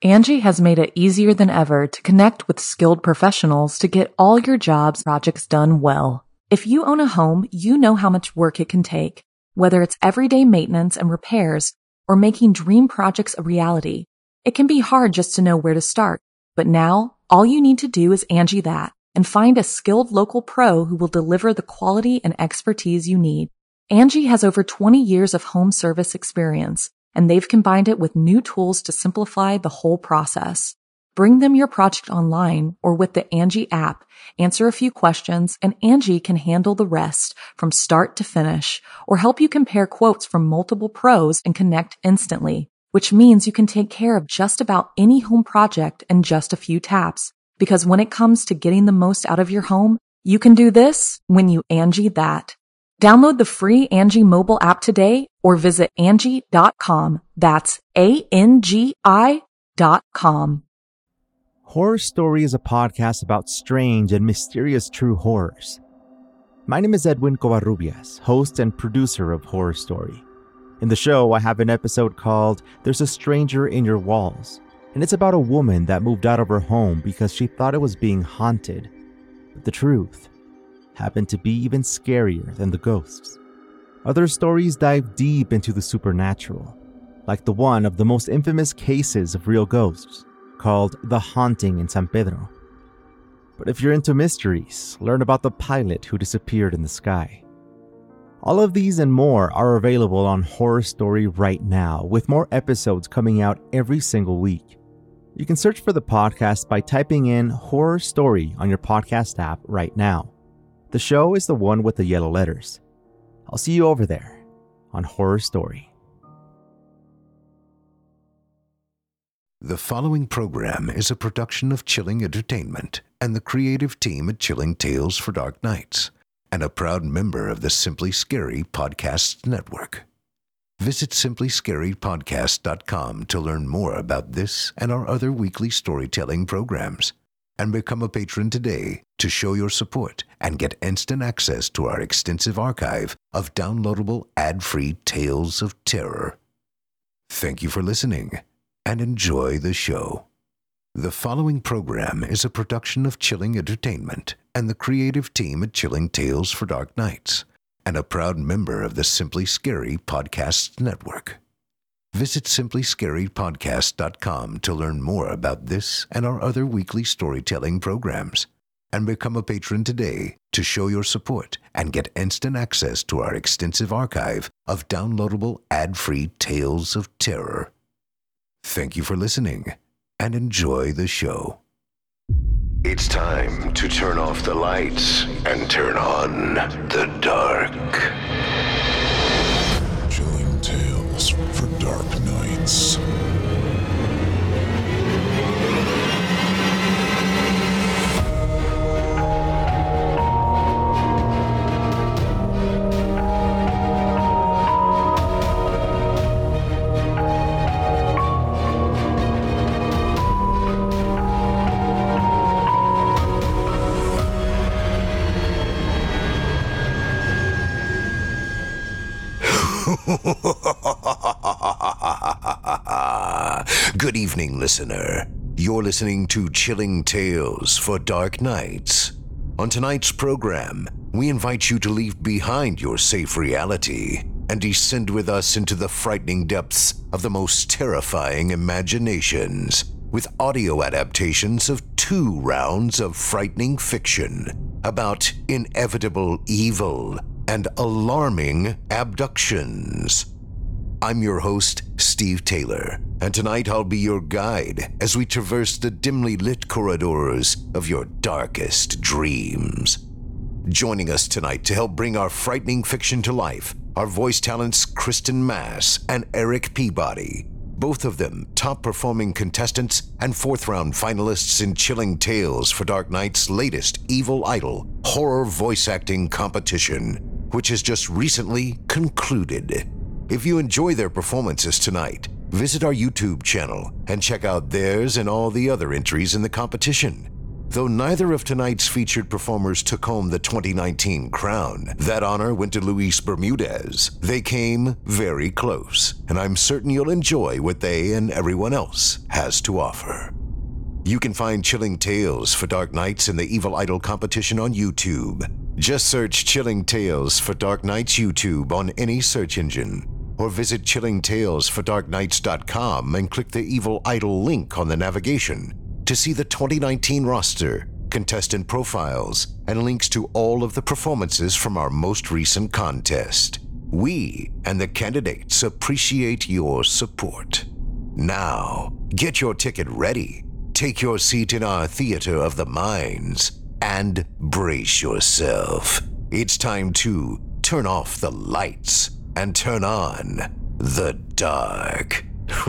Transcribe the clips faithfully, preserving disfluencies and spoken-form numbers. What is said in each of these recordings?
Angie has made it easier than ever to connect with skilled professionals to get all your jobs projects done well. If you own a home, you know how much work it can take, whether it's everyday maintenance and repairs or making dream projects a reality. It can be hard just to know where to start, but now all you need to do is Angie that and find a skilled local pro who will deliver the quality and expertise you need. Angie has over twenty years of home service experience, and they've combined it with new tools to simplify the whole process. Bring them your project online or with the Angie app, answer a few questions, and Angie can handle the rest from start to finish or help you compare quotes from multiple pros and connect instantly, which means you can take care of just about any home project in just a few taps. Because when it comes to getting the most out of your home, you can do this when you Angie that. Download the free Angie mobile app today or visit Angie dot com. That's A N G I dot com. Horror Story is a podcast about strange and mysterious true horrors. My name is Edwin Covarrubias, host and producer of Horror Story. In the show, I have an episode called There's a Stranger in Your Walls, and it's about a woman that moved out of her home because she thought it was being haunted. But the truth happened to be even scarier than the ghosts. Other stories dive deep into the supernatural, like the one of the most infamous cases of real ghosts, called The Haunting in San Pedro. But if you're into mysteries, learn about the pilot who disappeared in the sky. All of these and more are available on Horror Story right now, with more episodes coming out every single week. You can search for the podcast by typing in Horror Story on your podcast app right now. The show is the one with the yellow letters. I'll see you over there on Horror Story. The following program is a production of Chilling Entertainment and the creative team at Chilling Tales for Dark Nights, and a proud member of the Simply Scary Podcasts Network. Visit simply scary podcast dot com to learn more about this and our other weekly storytelling programs, and become a patron today to show your support and get instant access to our extensive archive of downloadable ad-free tales of terror. Thank you for listening and enjoy the show. The following program is a production of Chilling Entertainment and the creative team at Chilling Tales for Dark Nights, and a proud member of the Simply Scary Podcasts Network. Visit simply scary podcast dot com to learn more about this and our other weekly storytelling programs, and become a patron today to show your support and get instant access to our extensive archive of downloadable ad-free tales of terror. Thank you for listening and enjoy the show. It's time to turn off the lights and turn on the dark. Chilling Tales for Dark Nights. Good evening, listener. You're listening to Chilling Tales for Dark Nights. On tonight's program, we invite you to leave behind your safe reality and descend with us into the frightening depths of the most terrifying imaginations with audio adaptations of two rounds of frightening fiction about inevitable evil and alarming abductions. I'm your host, Steve Taylor, and tonight I'll be your guide as we traverse the dimly lit corridors of your darkest dreams. Joining us tonight to help bring our frightening fiction to life are voice talents Kristen Mass and Eric Peabody, both of them top-performing contestants and fourth-round finalists in Chilling Tales for Dark Nights' latest Evil Idol horror voice acting competition, which has just recently concluded. If you enjoy their performances tonight, visit our YouTube channel and check out theirs and all the other entries in the competition. Though neither of tonight's featured performers took home the twenty nineteen crown, that honor went to Luis Bermudez. They came very close, and I'm certain you'll enjoy what they and everyone else has to offer. You can find Chilling Tales for Dark Nights in the Evil Idol competition on YouTube. Just search Chilling Tales for Dark Nights YouTube on any search engine, or visit chilling tales for dark nights dot com and click the Evil Idol link on the navigation to see the twenty nineteen roster, contestant profiles, and links to all of the performances from our most recent contest. We and the candidates appreciate your support. Now, get your ticket ready, take your seat in our theater of the minds, and brace yourself. It's time to turn off the lights and turn on the dark.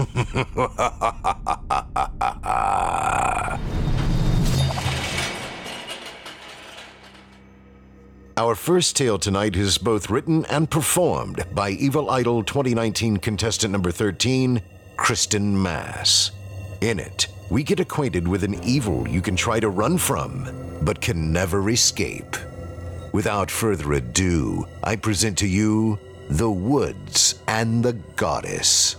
Our first tale tonight is both written and performed by Evil Idol twenty nineteen contestant number thirteen, Kristen Mass. In it, we get acquainted with an evil you can try to run from, but can never escape. Without further ado, I present to you The Woods and the Goddess.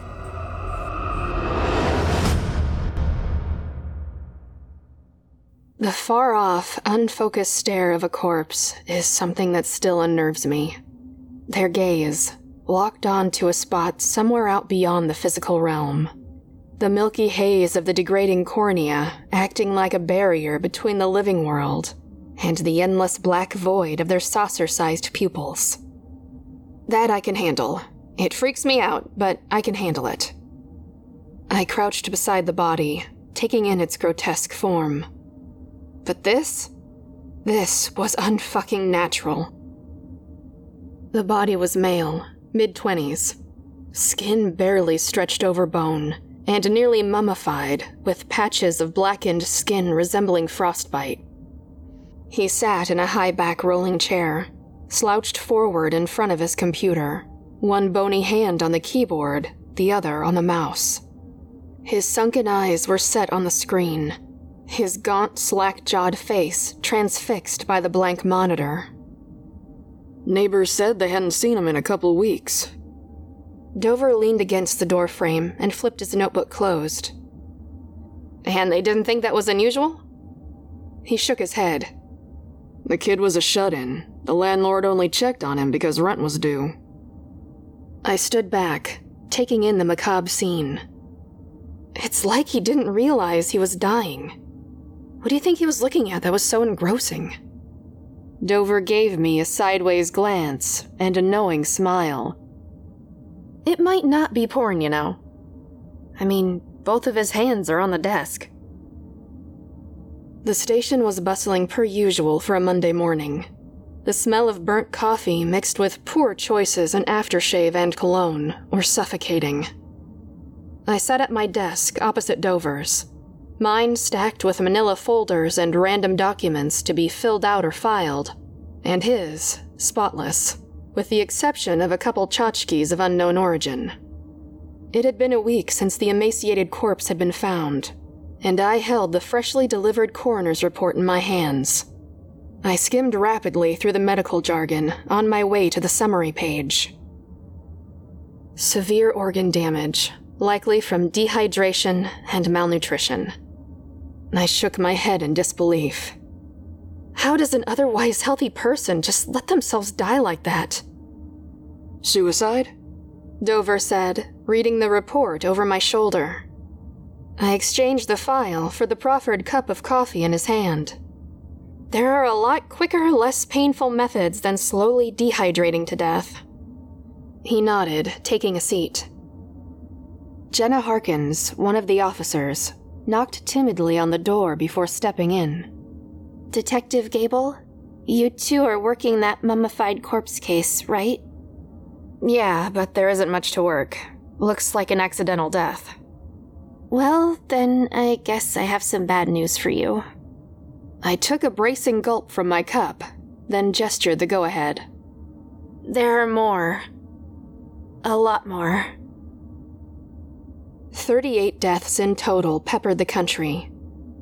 The far-off, unfocused stare of a corpse is something that still unnerves me. Their gaze, locked on to a spot somewhere out beyond the physical realm. The milky haze of the degrading cornea acting like a barrier between the living world and the endless black void of their saucer-sized pupils. That I can handle. It freaks me out, but I can handle it. I crouched beside the body, taking in its grotesque form. But this? This was unfucking natural. The body was male, mid-twenties, skin barely stretched over bone, and nearly mummified, with patches of blackened skin resembling frostbite. He sat in a high-back rolling chair, slouched forward in front of his computer, one bony hand on the keyboard, the other on the mouse. His sunken eyes were set on the screen, his gaunt, slack-jawed face transfixed by the blank monitor. Neighbors said they hadn't seen him in a couple weeks. Dover leaned against the doorframe and flipped his notebook closed. And they didn't think that was unusual? He shook his head. The kid was a shut-in. The landlord only checked on him because rent was due. I stood back, taking in the macabre scene. It's like he didn't realize he was dying. What do you think he was looking at that was so engrossing? Dover gave me a sideways glance and a knowing smile. It might not be porn, you know. I mean, both of his hands are on the desk. The station was bustling per usual for a Monday morning. The smell of burnt coffee mixed with poor choices in aftershave and cologne were suffocating. I sat at my desk opposite Dover's, mine stacked with manila folders and random documents to be filled out or filed, and his spotless, with the exception of a couple tchotchkes of unknown origin. It had been a week since the emaciated corpse had been found, and I held the freshly delivered coroner's report in my hands. I skimmed rapidly through the medical jargon on my way to the summary page. Severe organ damage, likely from dehydration and malnutrition. I shook my head in disbelief. How does an otherwise healthy person just let themselves die like that? Suicide? Dover said, reading the report over my shoulder. I exchanged the file for the proffered cup of coffee in his hand. There are a lot quicker, less painful methods than slowly dehydrating to death. He nodded, taking a seat. Jenna Harkins, one of the officers, knocked timidly on the door before stepping in. Detective Gable, you two are working that mummified corpse case, right? Yeah, but there isn't much to work. Looks like an accidental death. Well, then I guess I have some bad news for you. I took a bracing gulp from my cup, then gestured the go-ahead. There are more. A lot more. Thirty-eight deaths in total peppered the country.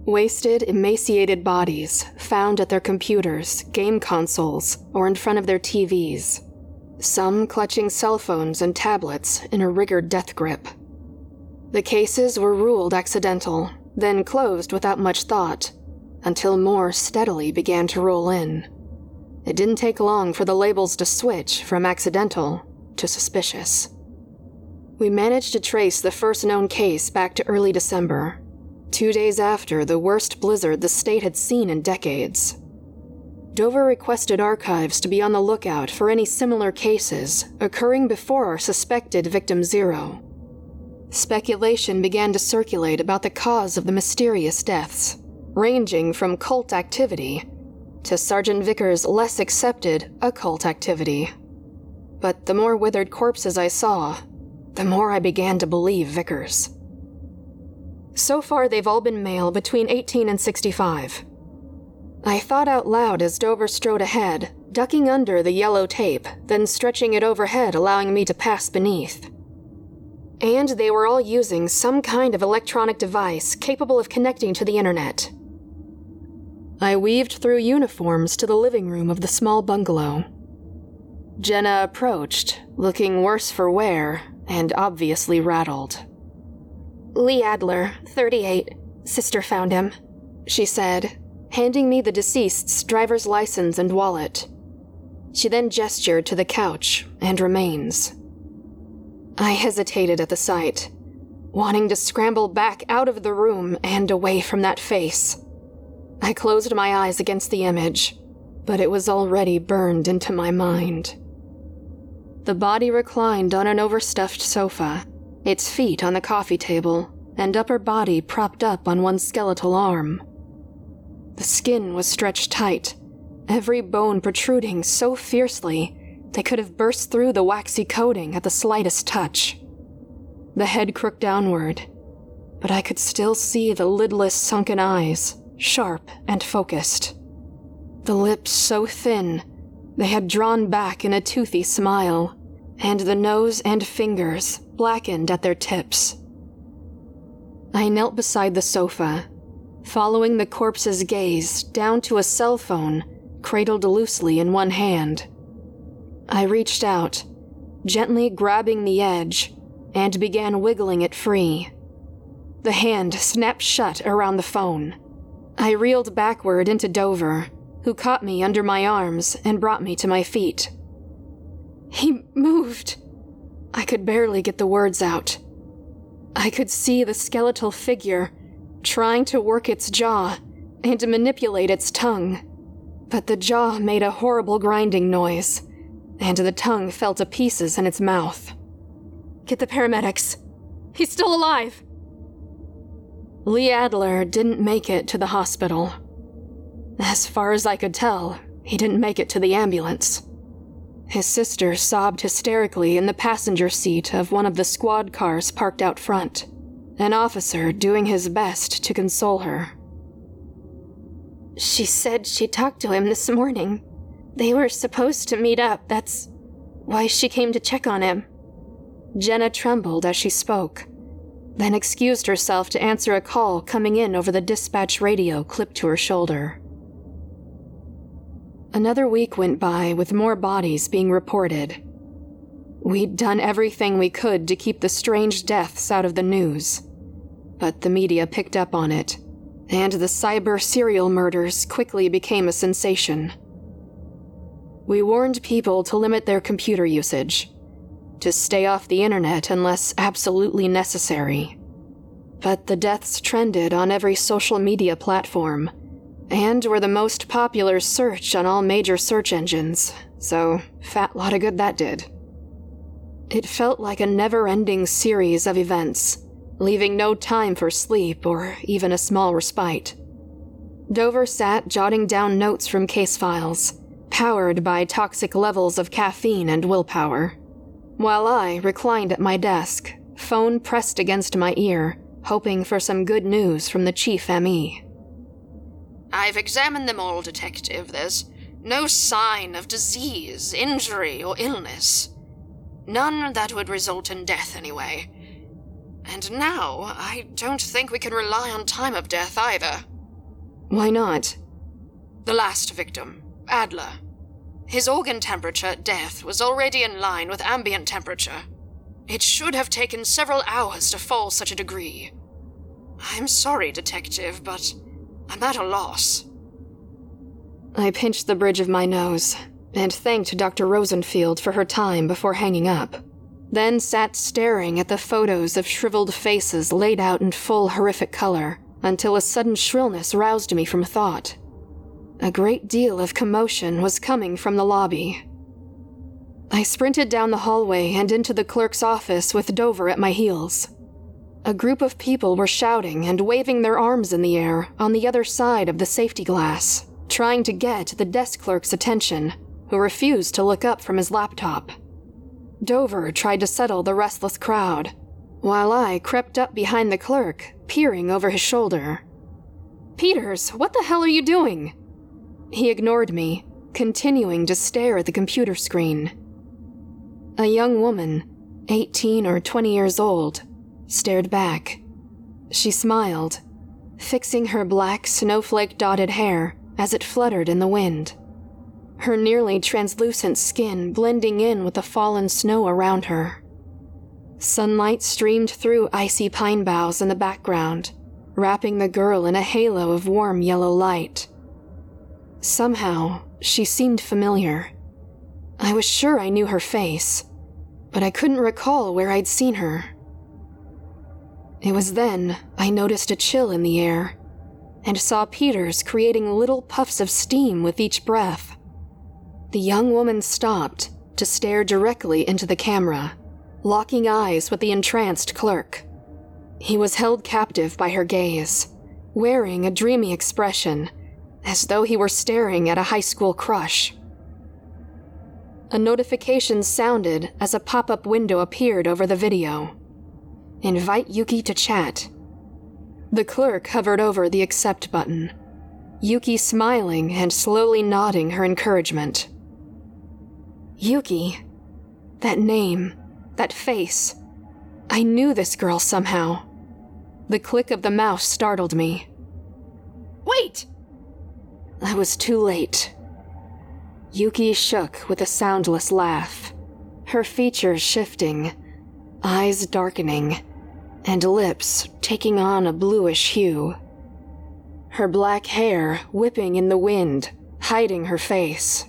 Wasted, emaciated bodies found at their computers, game consoles, or in front of their T Vs. Some clutching cell phones and tablets in a rigid death grip. The cases were ruled accidental, then closed without much thought, until more steadily began to roll in. It didn't take long for the labels to switch from accidental to suspicious. We managed to trace the first known case back to early December, two days after the worst blizzard the state had seen in decades. Dover requested archives to be on the lookout for any similar cases occurring before our suspected victim zero. Speculation began to circulate about the cause of the mysterious deaths, ranging from cult activity to Sergeant Vickers' less accepted occult activity. But the more withered corpses I saw, the more I began to believe Vickers. So far, they've all been male between eighteen and sixty-five. I thought out loud as Dover strode ahead, ducking under the yellow tape, then stretching it overhead, allowing me to pass beneath. And they were all using some kind of electronic device capable of connecting to the internet. I weaved through uniforms to the living room of the small bungalow. Jenna approached, looking worse for wear and obviously rattled. "Lee Adler, thirty-eight. Sister found him," she said, handing me the deceased's driver's license and wallet. She then gestured to the couch and remains. I hesitated at the sight, wanting to scramble back out of the room and away from that face. I closed my eyes against the image, but it was already burned into my mind. The body reclined on an overstuffed sofa, its feet on the coffee table, and upper body propped up on one skeletal arm. The skin was stretched tight, every bone protruding so fiercely they could have burst through the waxy coating at the slightest touch. The head crooked downward, but I could still see the lidless sunken eyes, sharp and focused. The lips so thin they had drawn back in a toothy smile, and the nose and fingers blackened at their tips. I knelt beside the sofa, following the corpse's gaze down to a cell phone cradled loosely in one hand. I reached out, gently grabbing the edge, and began wiggling it free. The hand snapped shut around the phone. I reeled backward into Dover, who caught me under my arms and brought me to my feet. He moved. I could barely get the words out. I could see the skeletal figure trying to work its jaw and to manipulate its tongue, but the jaw made a horrible grinding noise, and the tongue fell to pieces in its mouth. "Get the paramedics. He's still alive!" Lee Adler didn't make it to the hospital. As far as I could tell, he didn't make it to the ambulance. His sister sobbed hysterically in the passenger seat of one of the squad cars parked out front, an officer doing his best to console her. "She said she talked to him this morning. They were supposed to meet up. That's why she came to check on him." Jenna trembled as she spoke, then excused herself to answer a call coming in over the dispatch radio clipped to her shoulder. Another week went by with more bodies being reported. We'd done everything we could to keep the strange deaths out of the news, but the media picked up on it, and the cyber serial murders quickly became a sensation. We warned people to limit their computer usage, to stay off the internet unless absolutely necessary. But the deaths trended on every social media platform, and were the most popular search on all major search engines, so fat lot of good that did. It felt like a never-ending series of events, leaving no time for sleep or even a small respite. Dover sat jotting down notes from case files, powered by toxic levels of caffeine and willpower, while I reclined at my desk, phone pressed against my ear, hoping for some good news from the chief M E. "I've examined them all, Detective. There's no sign of disease, injury, or illness. None that would result in death, anyway. And now, I don't think we can rely on time of death either. Why not? The last victim, Adler. His organ temperature at death was already in line with ambient temperature. It should have taken several hours to fall such a degree. I'm sorry, Detective, but I'm at a loss. I pinched the bridge of my nose and thanked Doctor Rosenfield for her time before hanging up, then sat staring at the photos of shriveled faces laid out in full horrific color until a sudden shrillness roused me from thought. A great deal of commotion was coming from the lobby. I sprinted down the hallway and into the clerk's office with Dover at my heels. A group of people were shouting and waving their arms in the air on the other side of the safety glass, trying to get the desk clerk's attention, who refused to look up from his laptop. Dover tried to settle the restless crowd, while I crept up behind the clerk, peering over his shoulder. "Peters, what the hell are you doing?" He ignored me, continuing to stare at the computer screen. A young woman, eighteen or twenty years old, stared back. She smiled, fixing her black snowflake-dotted hair as it fluttered in the wind, her nearly translucent skin blending in with the fallen snow around her. Sunlight streamed through icy pine boughs in the background, wrapping the girl in a halo of warm yellow light. Somehow, she seemed familiar. I was sure I knew her face, but I couldn't recall where I'd seen her. It was then I noticed a chill in the air and saw Peters creating little puffs of steam with each breath. The young woman stopped to stare directly into the camera, locking eyes with the entranced clerk. He was held captive by her gaze, wearing a dreamy expression, as though he were staring at a high school crush. A notification sounded as a pop-up window appeared over the video. "Invite Yuki to chat." The clerk hovered over the accept button, Yuki smiling and slowly nodding her encouragement. Yuki. That name, that face. I knew this girl somehow. The click of the mouse startled me. "Wait!" I was too late. Yuki shook with a soundless laugh, her features shifting, eyes darkening, and lips taking on a bluish hue. Her black hair whipping in the wind, hiding her face.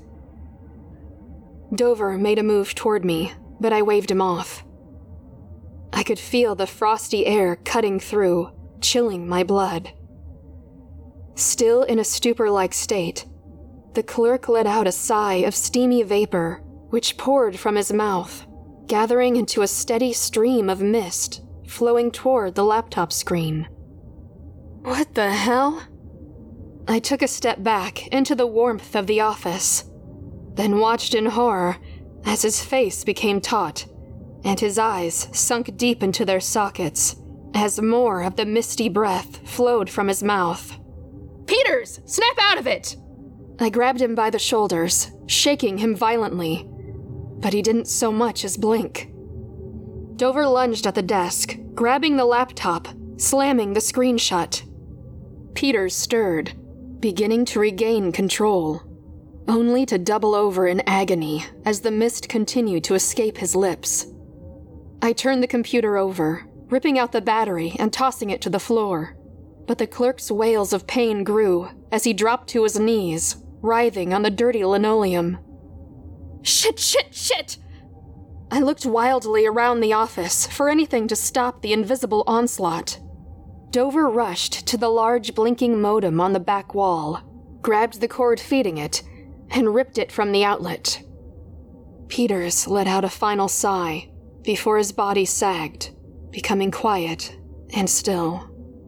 Dover made a move toward me, but I waved him off. I could feel the frosty air cutting through, chilling my blood. Still in a stupor-like state, the clerk let out a sigh of steamy vapor, which poured from his mouth, gathering into a steady stream of mist, flowing toward the laptop screen. What the hell? I took a step back into the warmth of the office, then watched in horror as his face became taut, and his eyes sunk deep into their sockets as more of the misty breath flowed from his mouth. "Peters, snap out of it!" I grabbed him by the shoulders, shaking him violently, but he didn't so much as blink. Dover lunged at the desk, grabbing the laptop, slamming the screen shut. Peters stirred, beginning to regain control, only to double over in agony as the mist continued to escape his lips. I turned the computer over, ripping out the battery and tossing it to the floor, but the clerk's wails of pain grew as he dropped to his knees, writhing on the dirty linoleum. Shit, shit, shit! I looked wildly around the office for anything to stop the invisible onslaught. Dover rushed to the large blinking modem on the back wall, grabbed the cord feeding it, and ripped it from the outlet. Peters let out a final sigh before his body sagged, becoming quiet and still.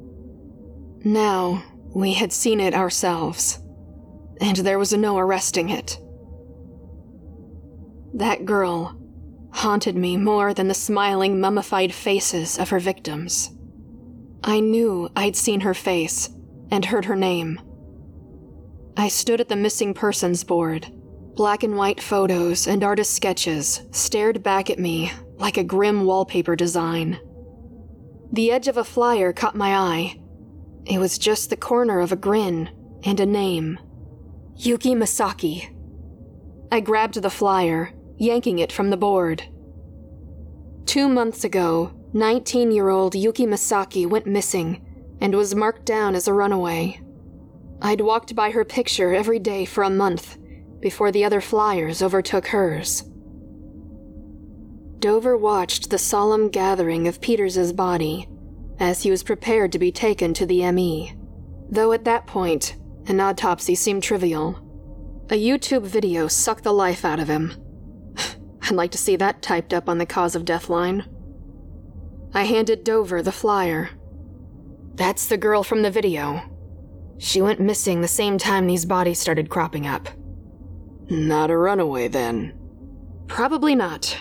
Now, we had seen it ourselves, and there was no arresting it. That girl haunted me more than the smiling, mummified faces of her victims. I knew I'd seen her face and heard her name. I stood at the missing persons board. Black and white photos and artist sketches stared back at me like a grim wallpaper design. The edge of a flyer caught my eye. It was just the corner of a grin and a name. Yuki Misaki. I grabbed the flyer, yanking it from the board. Two months ago, nineteen-year-old Yuki Misaki went missing and was marked down as a runaway. I'd walked by her picture every day for a month before the other flyers overtook hers. Dover watched the solemn gathering of Peters's body as he was prepared to be taken to the M E, though at that point, an autopsy seemed trivial. A YouTube video sucked the life out of him. I'd like to see that typed up on the cause of death line. I handed Dover the flyer. That's the girl from the video. She went missing the same time these bodies started cropping up. Not a runaway, then. Probably not.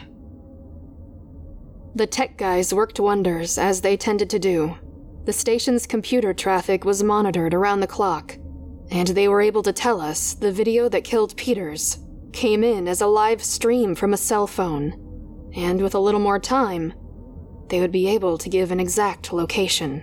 The tech guys worked wonders, as they tended to do. The station's computer traffic was monitored around the clock, and they were able to tell us the video that killed Peters came in as a live stream from a cell phone, and with a little more time, they would be able to give an exact location.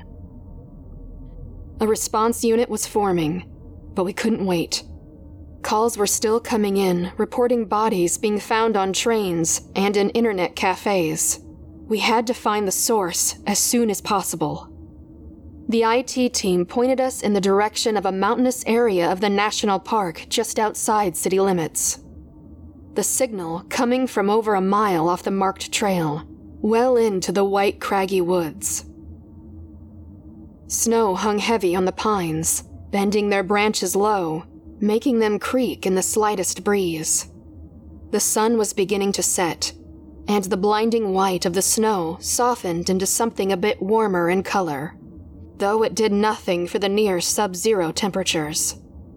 A response unit was forming, but we couldn't wait. Calls were still coming in, reporting bodies being found on trains and in internet cafes. We had to find the source as soon as possible. The I T team pointed us in the direction of a mountainous area of the national park just outside city limits. The signal coming from over a mile off the marked trail, well into the white craggy woods. Snow hung heavy on the pines, bending their branches low, making them creak in the slightest breeze. The sun was beginning to set, and the blinding white of the snow softened into something a bit warmer in color, though it did nothing for the near sub-zero temperatures.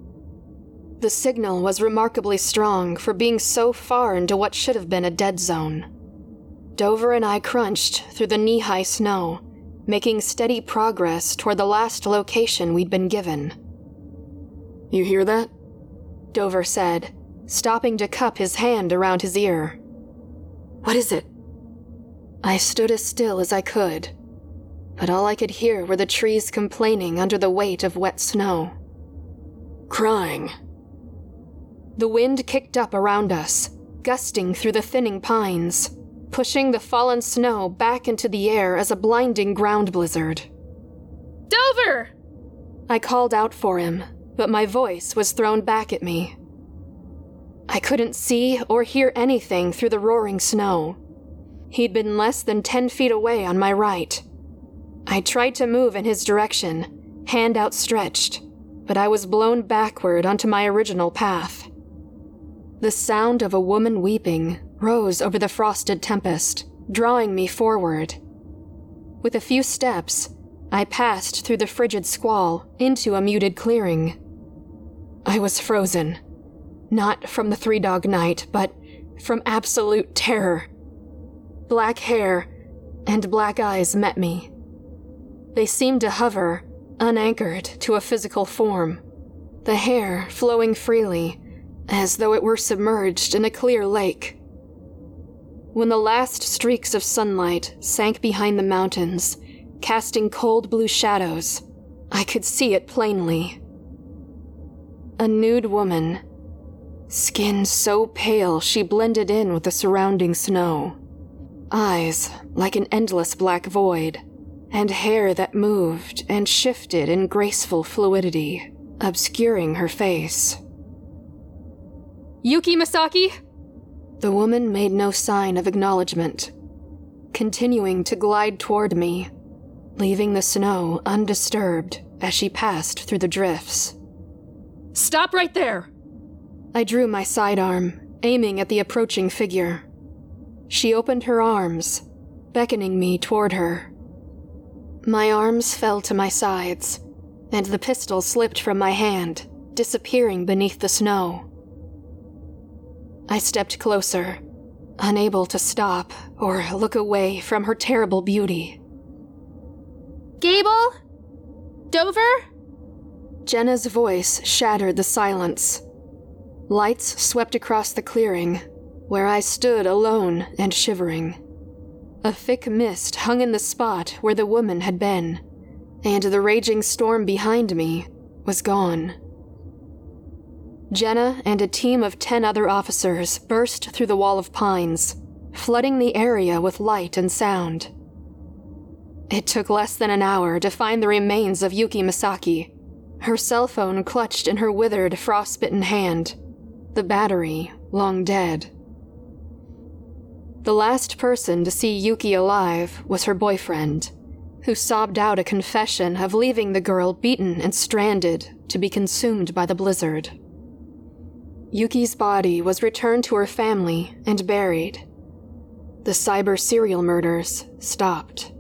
The signal was remarkably strong for being so far into what should have been a dead zone. Dover and I crunched through the knee-high snow, making steady progress toward the last location we'd been given. "You hear that?" Dover said, stopping to cup his hand around his ear. "What is it?" I stood as still as I could, but all I could hear were the trees complaining under the weight of wet snow. "Crying." The wind kicked up around us, gusting through the thinning pines, pushing the fallen snow back into the air as a blinding ground blizzard. "Dover!" I called out for him, but my voice was thrown back at me. I couldn't see or hear anything through the roaring snow. He'd been less than ten feet away on my right. I tried to move in his direction, hand outstretched, but I was blown backward onto my original path. The sound of a woman weeping rose over the frosted tempest, drawing me forward. With a few steps, I passed through the frigid squall into a muted clearing. I was frozen. Not from the Three Dog Night, but from absolute terror. Black hair and black eyes met me. They seemed to hover, unanchored to a physical form, the hair flowing freely, as though it were submerged in a clear lake. When the last streaks of sunlight sank behind the mountains, casting cold blue shadows, I could see it plainly. A nude woman, skin so pale she blended in with the surrounding snow, eyes like an endless black void, and hair that moved and shifted in graceful fluidity, obscuring her face. "Yuki Misaki?" The woman made no sign of acknowledgement, continuing to glide toward me, leaving the snow undisturbed as she passed through the drifts. "Stop right there!" I drew my sidearm, aiming at the approaching figure. She opened her arms, beckoning me toward her. My arms fell to my sides, and the pistol slipped from my hand, disappearing beneath the snow. I stepped closer, unable to stop or look away from her terrible beauty. "Gable? Dover?" Jenna's voice shattered the silence. Lights swept across the clearing, where I stood alone and shivering. A thick mist hung in the spot where the woman had been, and the raging storm behind me was gone, Jenna and a team of ten other officers burst through the wall of pines, flooding the area with light and sound. It took less than an hour to find the remains of Yuki Misaki, her cell phone clutched in her withered, frostbitten hand, the battery long dead. The last person to see Yuki alive was her boyfriend, who sobbed out a confession of leaving the girl beaten and stranded to be consumed by the blizzard. Yuki's body was returned to her family and buried. The cyber serial murders stopped.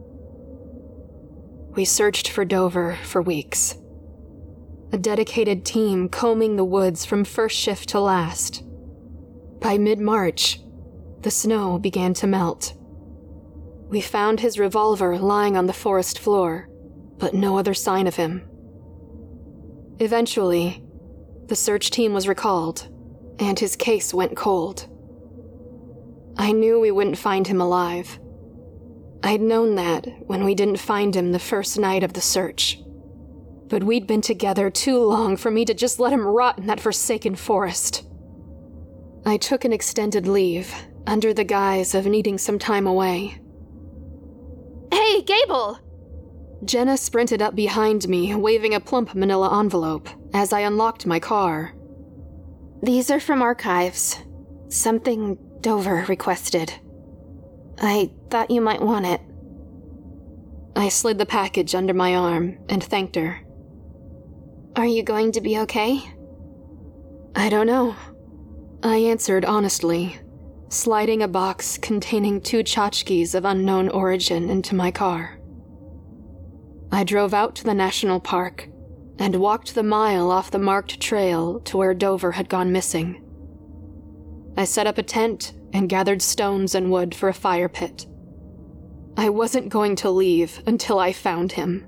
We searched for Dover for weeks. A dedicated team combing the woods from first shift to last. By mid-March, the snow began to melt. We found his revolver lying on the forest floor, but no other sign of him. Eventually, the search team was recalled, and his case went cold. I knew we wouldn't find him alive. I'd known that when we didn't find him the first night of the search. But we'd been together too long for me to just let him rot in that forsaken forest. I took an extended leave, under the guise of needing some time away. Hey, Gable! Jenna sprinted up behind me, waving a plump manila envelope, as I unlocked my car. These are from archives. Something Dover requested. I thought you might want it. I slid the package under my arm and thanked her. Are you going to be okay? I don't know, I answered honestly, sliding a box containing two tchotchkes of unknown origin into my car. I drove out to the national park and walked the mile off the marked trail to where Dover had gone missing. I set up a tent and gathered stones and wood for a fire pit. I wasn't going to leave until I found him.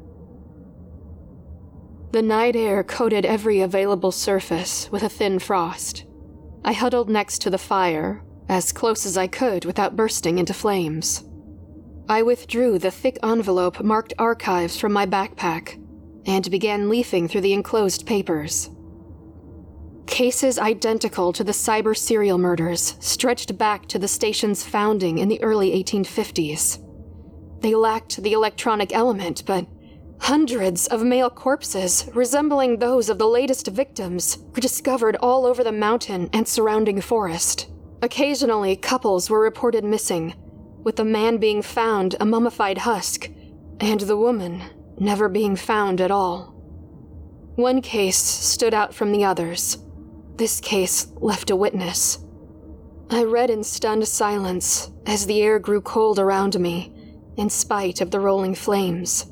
The night air coated every available surface with a thin frost. I huddled next to the fire, as close as I could without bursting into flames. I withdrew the thick envelope marked archives from my backpack and began leafing through the enclosed papers. Cases identical to the cyber serial murders stretched back to the station's founding in the early eighteen fifties. They lacked the electronic element, but hundreds of male corpses resembling those of the latest victims were discovered all over the mountain and surrounding forest. Occasionally, couples were reported missing, with the man being found a mummified husk, and the woman never being found at all. One case stood out from the others. This case left a witness. I read in stunned silence as the air grew cold around me, in spite of the rolling flames.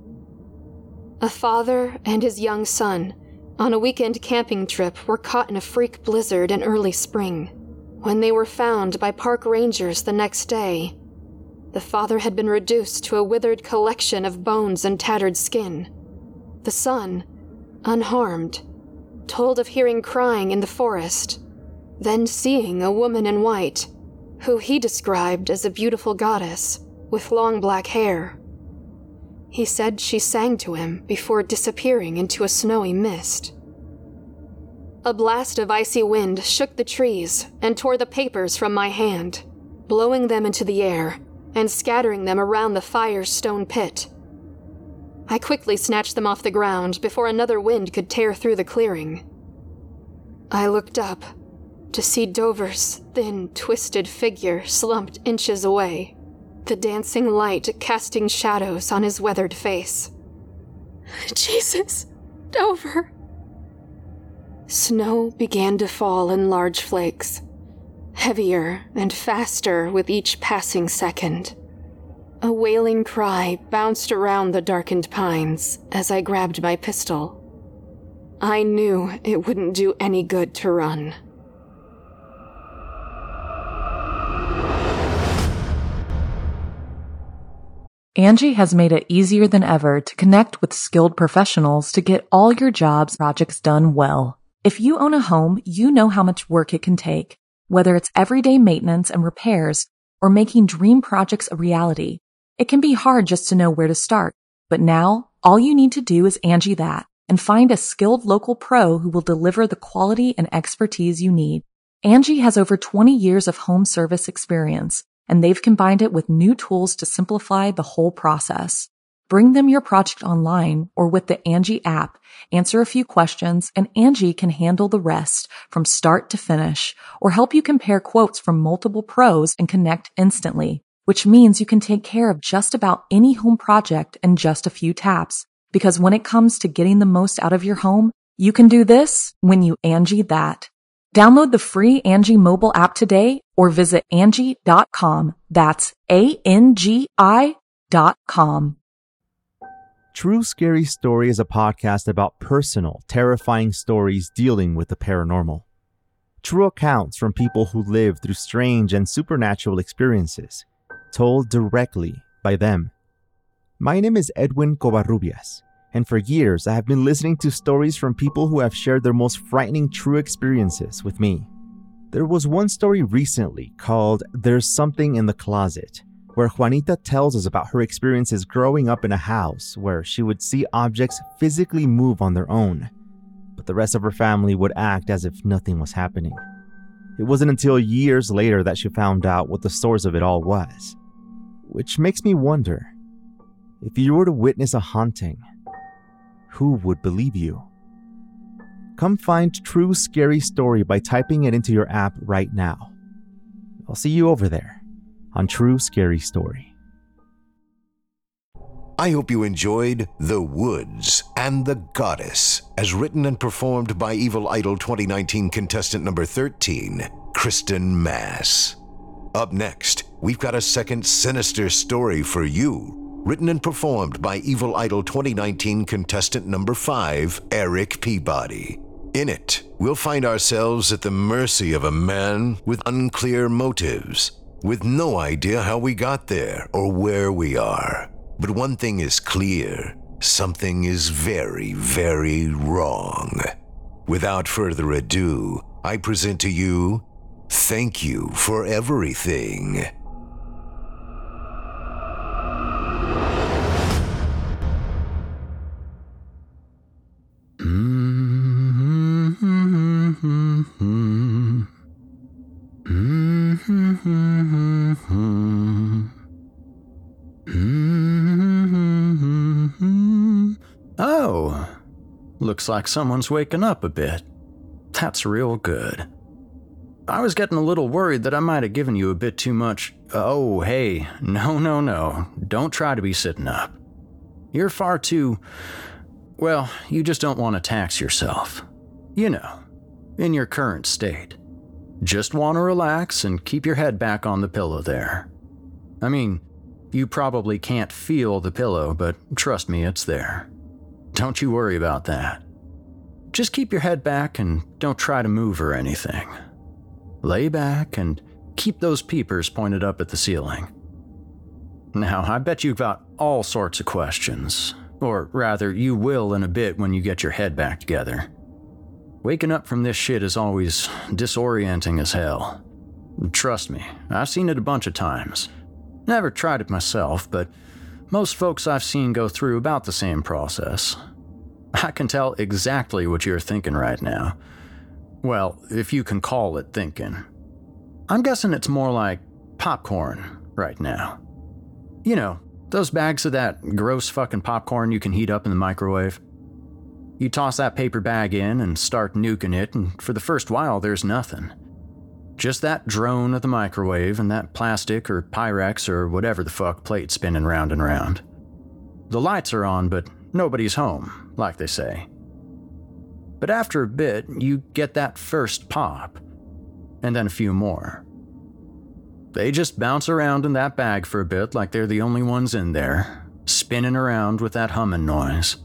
A father and his young son, on a weekend camping trip, were caught in a freak blizzard in early spring. When they were found by park rangers the next day, the father had been reduced to a withered collection of bones and tattered skin. The son, unharmed, told of hearing crying in the forest, then seeing a woman in white, who he described as a beautiful goddess with long black hair. He said she sang to him before disappearing into a snowy mist. A blast of icy wind shook the trees and tore the papers from my hand, blowing them into the air and scattering them around the fire's stone pit. I quickly snatched them off the ground before another wind could tear through the clearing. I looked up to see Dover's thin, twisted figure slumped inches away, the dancing light casting shadows on his weathered face. Jesus, Dover! Snow began to fall in large flakes, heavier and faster with each passing second. A wailing cry bounced around the darkened pines as I grabbed my pistol. I knew it wouldn't do any good to run. Angie has made it easier than ever to connect with skilled professionals to get all your jobs projects done well. If you own a home, you know how much work it can take, whether it's everyday maintenance and repairs or making dream projects a reality. It can be hard just to know where to start, but now all you need to do is Angie that and find a skilled local pro who will deliver the quality and expertise you need. Angie has over twenty years of home service experience, and they've combined it with new tools to simplify the whole process. Bring them your project online or with the Angie app, answer a few questions, and Angie can handle the rest from start to finish, or help you compare quotes from multiple pros and connect instantly, which means you can take care of just about any home project in just a few taps. Because when it comes to getting the most out of your home, you can do this when you Angie that. Download the free Angie mobile app today or visit Angie dot com. That's A N G I dot com. True Scary Story is a podcast about personal, terrifying stories dealing with the paranormal. True accounts from people who lived through strange and supernatural experiences, told directly by them. My name is Edwin Covarrubias, and for years I have been listening to stories from people who have shared their most frightening true experiences with me. There was one story recently called There's Something in the Closet, where Juanita tells us about her experiences growing up in a house where she would see objects physically move on their own, but the rest of her family would act as if nothing was happening. It wasn't until years later that she found out what the source of it all was. Which makes me wonder, if you were to witness a haunting, who would believe you? Come find True Scary Story by typing it into your app right now. I'll see you over there on True Scary Story. I hope you enjoyed The Woods and the Goddess, as written and performed by Evil Idol twenty nineteen contestant number thirteen, Kristen Mass. Up next, we've got a second sinister story for you, written and performed by Evil Idol twenty nineteen contestant number five, Eric Peabody. In it, we'll find ourselves at the mercy of a man with unclear motives, with no idea how we got there or where we are. But one thing is clear, something is very, very wrong. Without further ado, I present to you, Thank You for Everything. Oh, looks like someone's waking up a bit. That's real good. I was getting a little worried that I might have given you a bit too much. Oh, hey, no, no, no. Don't try to be sitting up. You're far too... Well, you just don't want to tax yourself. You know, in your current state. Just want to relax and keep your head back on the pillow there. I mean, you probably can't feel the pillow, but trust me, it's there. Don't you worry about that. Just keep your head back and don't try to move or anything. Lay back and keep those peepers pointed up at the ceiling. Now, I bet you've got all sorts of questions. Or rather, you will in a bit when you get your head back together. Waking up from this shit is always disorienting as hell. Trust me, I've seen it a bunch of times. Never tried it myself, but most folks I've seen go through about the same process. I can tell exactly what you're thinking right now. Well, if you can call it thinking. I'm guessing it's more like popcorn right now. You know, those bags of that gross fucking popcorn you can heat up in the microwave. You toss that paper bag in and start nuking it, and for the first while there's nothing. Just that drone of the microwave and that plastic or Pyrex or whatever the fuck plate spinning round and round. The lights are on, but nobody's home, like they say. But after a bit, you get that first pop, and then a few more. They just bounce around in that bag for a bit like they're the only ones in there, spinning around with that humming noise.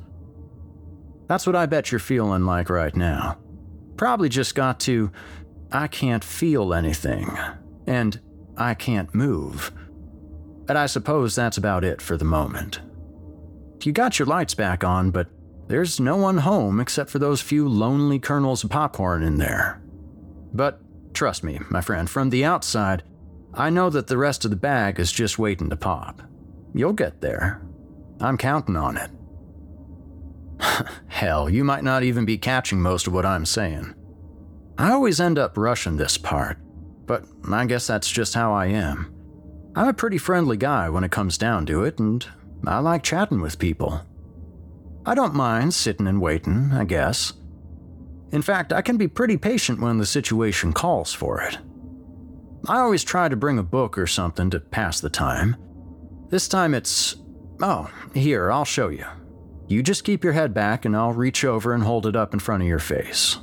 That's what I bet you're feeling like right now. Probably just got to, I can't feel anything, and I can't move. And I suppose that's about it for the moment. You got your lights back on, but there's no one home except for those few lonely kernels of popcorn in there. But trust me, my friend, from the outside, I know that the rest of the bag is just waiting to pop. You'll get there. I'm counting on it. Hell, you might not even be catching most of what I'm saying. I always end up rushing this part, but I guess that's just how I am. I'm a pretty friendly guy when it comes down to it, and I like chatting with people. I don't mind sitting and waiting, I guess. In fact, I can be pretty patient when the situation calls for it. I always try to bring a book or something to pass the time. This time it's... Oh, here, I'll show you. You just keep your head back and I'll reach over and hold it up in front of your face.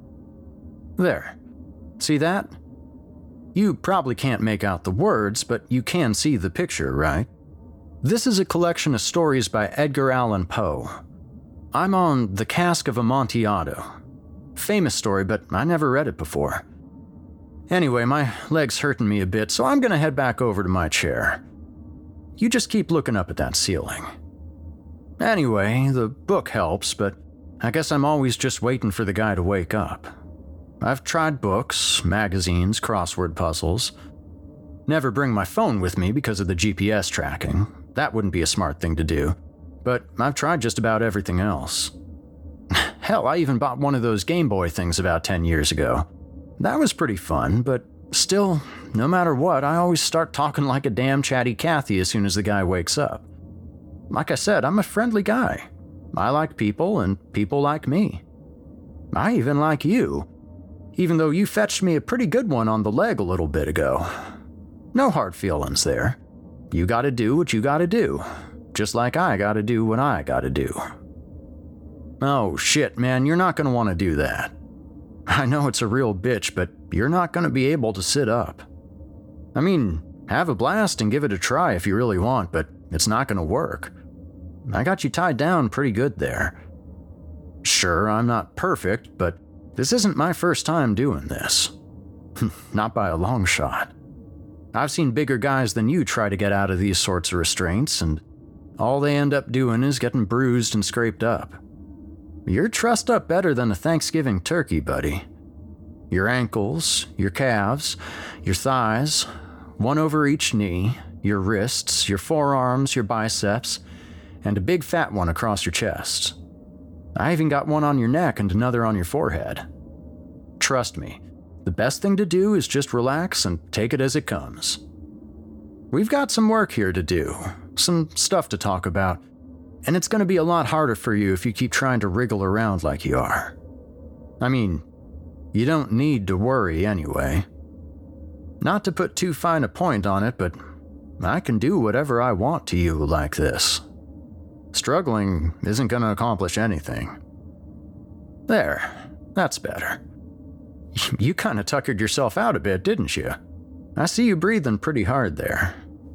There. See that? You probably can't make out the words, but you can see the picture, right? This is a collection of stories by Edgar Allan Poe. I'm on The Cask of Amontillado. Famous story, but I never read it before. Anyway, my leg's hurting me a bit, so I'm gonna head back over to my chair. You just keep looking up at that ceiling. Anyway, the book helps, but I guess I'm always just waiting for the guy to wake up. I've tried books, magazines, crossword puzzles. Never bring my phone with me because of the G P S tracking. That wouldn't be a smart thing to do. But I've tried just about everything else. Hell, I even bought one of those Game Boy things about ten years ago. That was pretty fun, but still, no matter what, I always start talking like a damn chatty Cathy as soon as the guy wakes up. Like I said, I'm a friendly guy. I like people, and people like me. I even like you, even though you fetched me a pretty good one on the leg a little bit ago. No hard feelings there. You gotta do what you gotta do, just like I gotta do what I gotta do. Oh shit, man, you're not gonna want to do that. I know it's a real bitch, but you're not gonna be able to sit up. I mean, have a blast and give it a try if you really want, but it's not gonna work. I got you tied down pretty good there. Sure, I'm not perfect, but this isn't my first time doing this. Not by a long shot. I've seen bigger guys than you try to get out of these sorts of restraints, and all they end up doing is getting bruised and scraped up. You're trussed up better than a Thanksgiving turkey, buddy. Your ankles, your calves, your thighs, one over each knee, your wrists, your forearms, your biceps, and a big fat one across your chest. I even got one on your neck and another on your forehead. Trust me, the best thing to do is just relax and take it as it comes. We've got some work here to do, some stuff to talk about, and it's going to be a lot harder for you if you keep trying to wriggle around like you are. I mean, you don't need to worry anyway. Not to put too fine a point on it, but I can do whatever I want to you like this. Struggling isn't going to accomplish anything. There, that's better. You kind of tuckered yourself out a bit, didn't you? I see you breathing pretty hard there.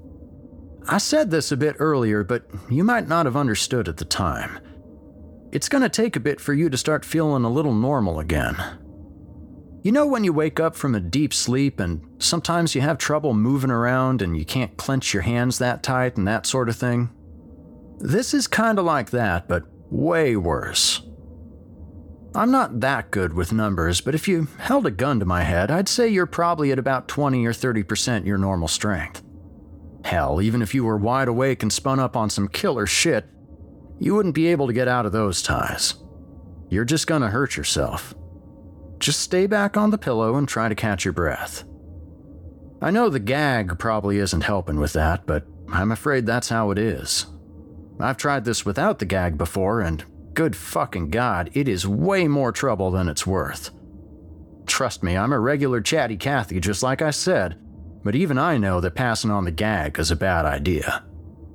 I said this a bit earlier, but you might not have understood at the time. It's going to take a bit for you to start feeling a little normal again. You know when you wake up from a deep sleep and sometimes you have trouble moving around and you can't clench your hands that tight and that sort of thing? This is kind of like that, but way worse. I'm not that good with numbers, but if you held a gun to my head, I'd say you're probably at about twenty or thirty percent your normal strength. Hell, even if you were wide awake and spun up on some killer shit, you wouldn't be able to get out of those ties. You're just gonna hurt yourself. Just stay back on the pillow and try to catch your breath. I know the gag probably isn't helping with that, but I'm afraid that's how it is. I've tried this without the gag before, and good fucking God, it is way more trouble than it's worth. Trust me, I'm a regular chatty Cathy, just like I said, but even I know that passing on the gag is a bad idea.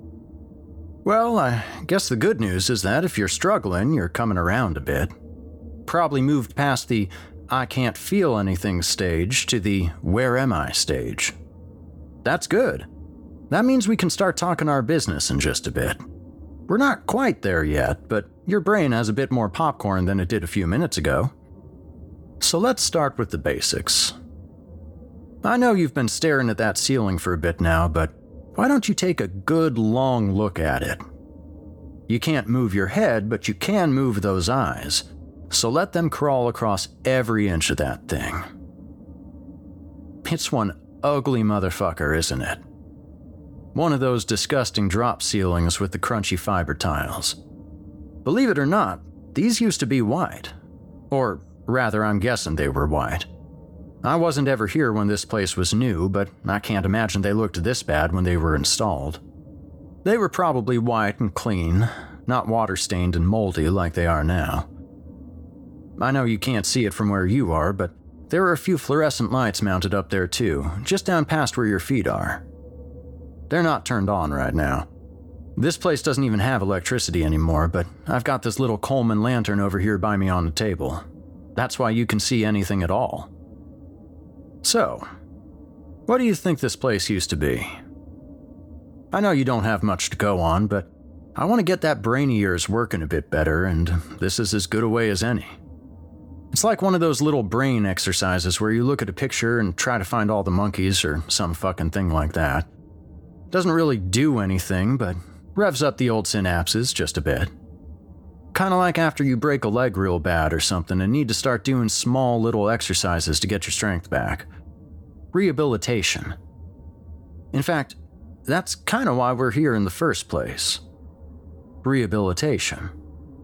Well, I guess the good news is that if you're struggling, you're coming around a bit. Probably moved past the I can't feel anything stage to the where am I stage. That's good. That means we can start talking our business in just a bit. We're not quite there yet, but your brain has a bit more popcorn than it did a few minutes ago. So let's start with the basics. I know you've been staring at that ceiling for a bit now, but why don't you take a good long look at it? You can't move your head, but you can move those eyes, so let them crawl across every inch of that thing. It's one ugly motherfucker, isn't it? One of those disgusting drop ceilings with the crunchy fiber tiles. Believe it or not, these used to be white. Or rather, I'm guessing they were white. I wasn't ever here when this place was new, but I can't imagine they looked this bad when they were installed. They were probably white and clean, not water-stained and moldy like they are now. I know you can't see it from where you are, but there are a few fluorescent lights mounted up there too, just down past where your feet are. They're not turned on right now. This place doesn't even have electricity anymore, but I've got this little Coleman lantern over here by me on the table. That's why you can see anything at all. So, what do you think this place used to be? I know you don't have much to go on, but I want to get that brain of yours working a bit better, and this is as good a way as any. It's like one of those little brain exercises where you look at a picture and try to find all the monkeys or some fucking thing like that. Doesn't really do anything, but revs up the old synapses just a bit. Kinda like after you break a leg real bad or something and need to start doing small little exercises to get your strength back. Rehabilitation. In fact, that's kinda why we're here in the first place. Rehabilitation.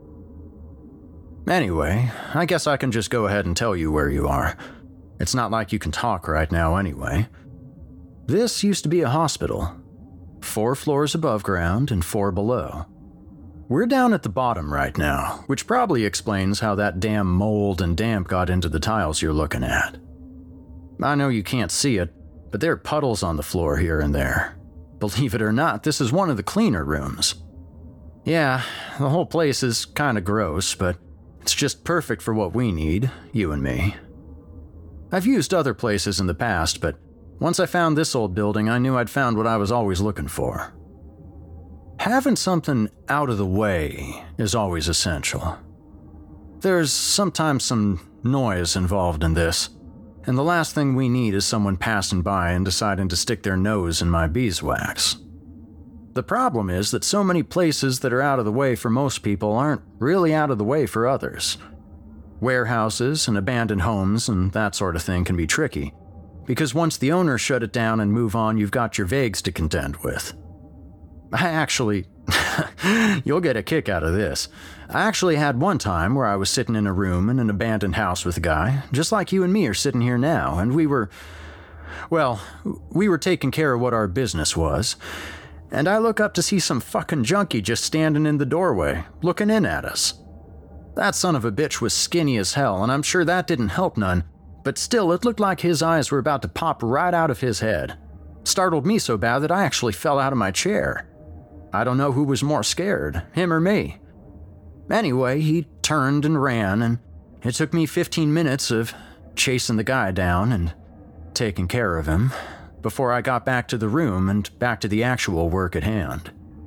Anyway, I guess I can just go ahead and tell you where you are. It's not like you can talk right now anyway. This used to be a hospital. Four floors above ground and four below. We're down at the bottom right now, which probably explains how that damn mold and damp got into the tiles you're looking at. I know you can't see it, but there are puddles on the floor here and there. Believe it or not, this is one of the cleaner rooms. Yeah, the whole place is kinda gross, but it's just perfect for what we need, you and me. I've used other places in the past, but once I found this old building, I knew I'd found what I was always looking for. Having something out of the way is always essential. There's sometimes some noise involved in this, and the last thing we need is someone passing by and deciding to stick their nose in my beeswax. The problem is that so many places that are out of the way for most people aren't really out of the way for others. Warehouses and abandoned homes and that sort of thing can be tricky, because once the owners shut it down and move on, you've got your vagues to contend with. I actually, you'll get a kick out of this. I actually had one time where I was sitting in a room in an abandoned house with a guy, just like you and me are sitting here now, and we were, well, we were taking care of what our business was, and I look up to see some fucking junkie just standing in the doorway, looking in at us. That son of a bitch was skinny as hell, and I'm sure that didn't help none, but still it looked like his eyes were about to pop right out of his head. Startled me so bad that I actually fell out of my chair. I don't know who was more scared, him or me. Anyway, he turned and ran, and it took me fifteen minutes of chasing the guy down and taking care of him before I got back to the room and back to the actual work at hand.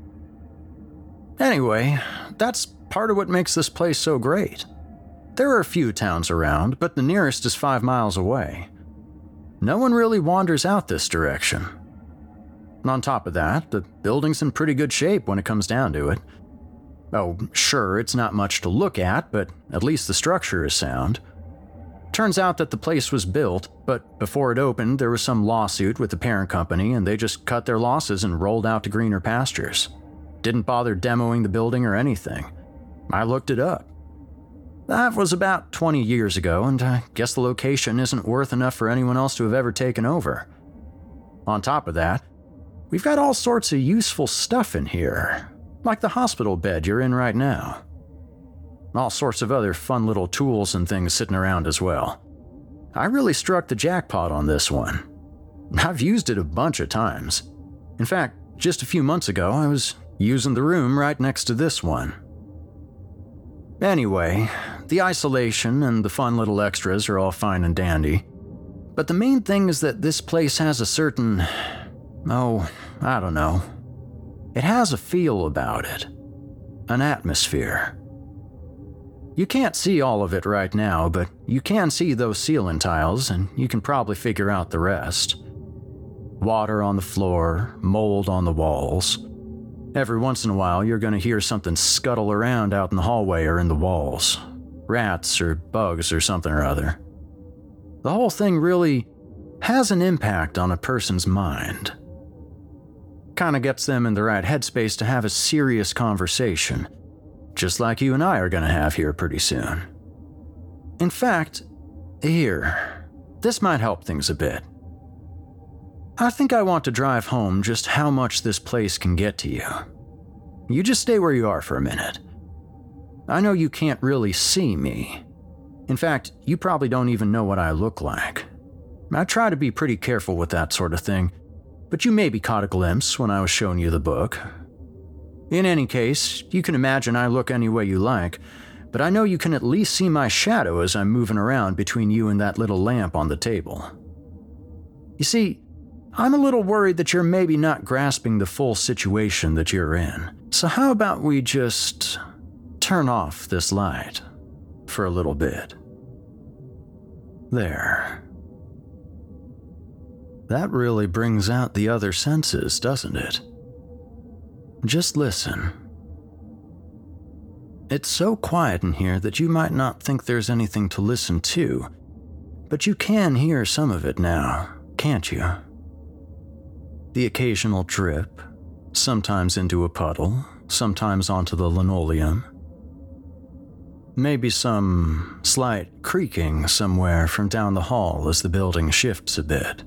Anyway, that's part of what makes this place so great. There are a few towns around, but the nearest is five miles away. No one really wanders out this direction. On top of that, the building's in pretty good shape when it comes down to it. Oh, sure, it's not much to look at, but at least the structure is sound. Turns out that the place was built, but before it opened, there was some lawsuit with the parent company, and they just cut their losses and rolled out to greener pastures. Didn't bother demoing the building or anything. I looked it up. That was about twenty years ago, and I guess the location isn't worth enough for anyone else to have ever taken over. On top of that, we've got all sorts of useful stuff in here, like the hospital bed you're in right now. All sorts of other fun little tools and things sitting around as well. I really struck the jackpot on this one. I've used it a bunch of times. In fact, just a few months ago, I was using the room right next to this one. Anyway, the isolation and the fun little extras are all fine and dandy. But the main thing is that this place has a certain, oh, I don't know. It has a feel about it. An atmosphere. You can't see all of it right now, but you can see those ceiling tiles, and you can probably figure out the rest. Water on the floor, mold on the walls. Every once in a while, you're going to hear something scuttle around out in the hallway or in the walls. Rats or bugs or something or other. The whole thing really has an impact on a person's mind. Kinda gets them in the right headspace to have a serious conversation. just like you and I are going to have here pretty soon. In fact, here, this might help things a bit. I think I want to drive home just how much this place can get to you. You just stay where you are for a minute. I know you can't really see me. In fact, you probably don't even know what I look like. I try to be pretty careful with that sort of thing, but you maybe caught a glimpse when I was showing you the book. In any case, you can imagine I look any way you like, but I know you can at least see my shadow as I'm moving around between you and that little lamp on the table. You see, I'm a little worried that you're maybe not grasping the full situation that you're in. So how about we just turn off this light for a little bit? There. That really brings out the other senses, doesn't it? Just listen. It's so quiet in here that you might not think there's anything to listen to, but you can hear some of it now, can't you? The occasional drip, sometimes into a puddle, sometimes onto the linoleum. Maybe some slight creaking somewhere from down the hall as the building shifts a bit.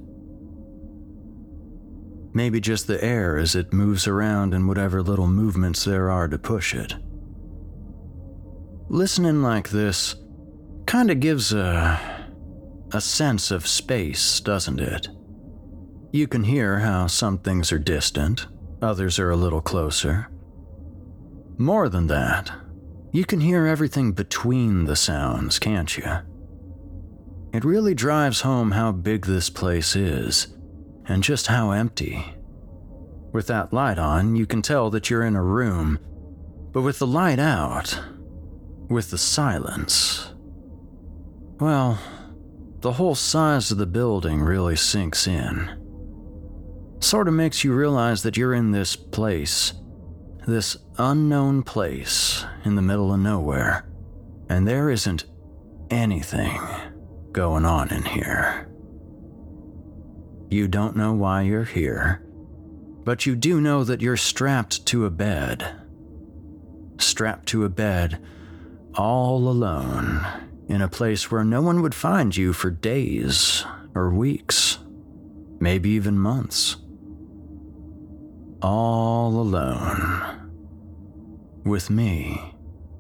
Maybe just the air as it moves around in whatever little movements there are to push it. Listening like this kind of gives a, a sense of space, doesn't it? You can hear how some things are distant, others are a little closer. More than that, you can hear everything between the sounds, can't you? It really drives home how big this place is, and just how empty. With that light on, you can tell that you're in a room, but with the light out, with the silence, well, the whole size of the building really sinks in. Sort of makes you realize that you're in this place, this unknown place in the middle of nowhere, and there isn't anything going on in here. You don't know why you're here, but you do know that you're strapped to a bed. Strapped to a bed, all alone, in a place where no one would find you for days or weeks, maybe even months. All alone. With me.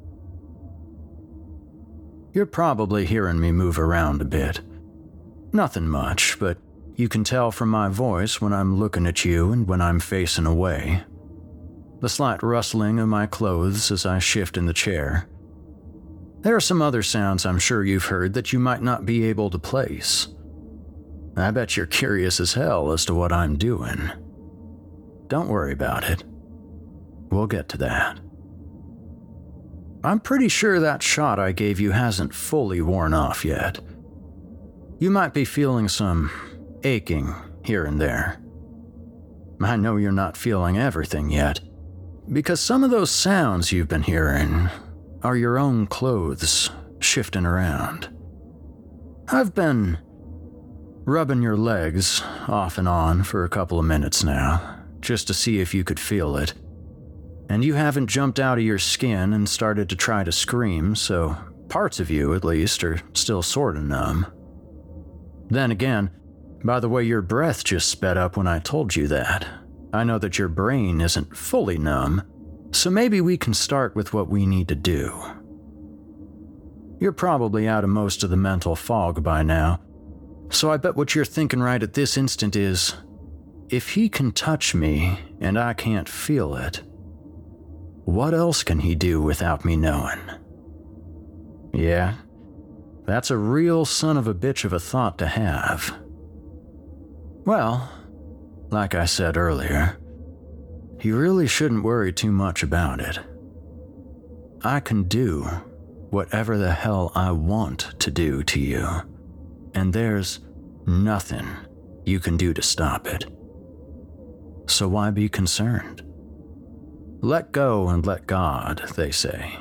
You're probably hearing me move around a bit. Nothing much, but you can tell from my voice when I'm looking at you and when I'm facing away. The slight rustling of my clothes as I shift in the chair. There are some other sounds I'm sure you've heard that you might not be able to place. I bet you're curious as hell as to what I'm doing. Don't worry about it. We'll get to that. I'm pretty sure that shot I gave you hasn't fully worn off yet. You might be feeling some aching here and there. I know you're not feeling everything yet, because some of those sounds you've been hearing are your own clothes shifting around. I've been rubbing your legs off and on for a couple of minutes now, just to see if you could feel it. And you haven't jumped out of your skin and started to try to scream, so parts of you, at least, are still sort of numb. Then again, by the way your breath just sped up when I told you that, I know that your brain isn't fully numb, so maybe we can start with what we need to do. You're probably out of most of the mental fog by now, so I bet what you're thinking right at this instant is, if he can touch me and I can't feel it, what else can he do without me knowing? Yeah, that's a real son of a bitch of a thought to have. Well, like I said earlier, you really shouldn't worry too much about it. I can do whatever the hell I want to do to you, and there's nothing you can do to stop it. So why be concerned? Let go and let God, they say.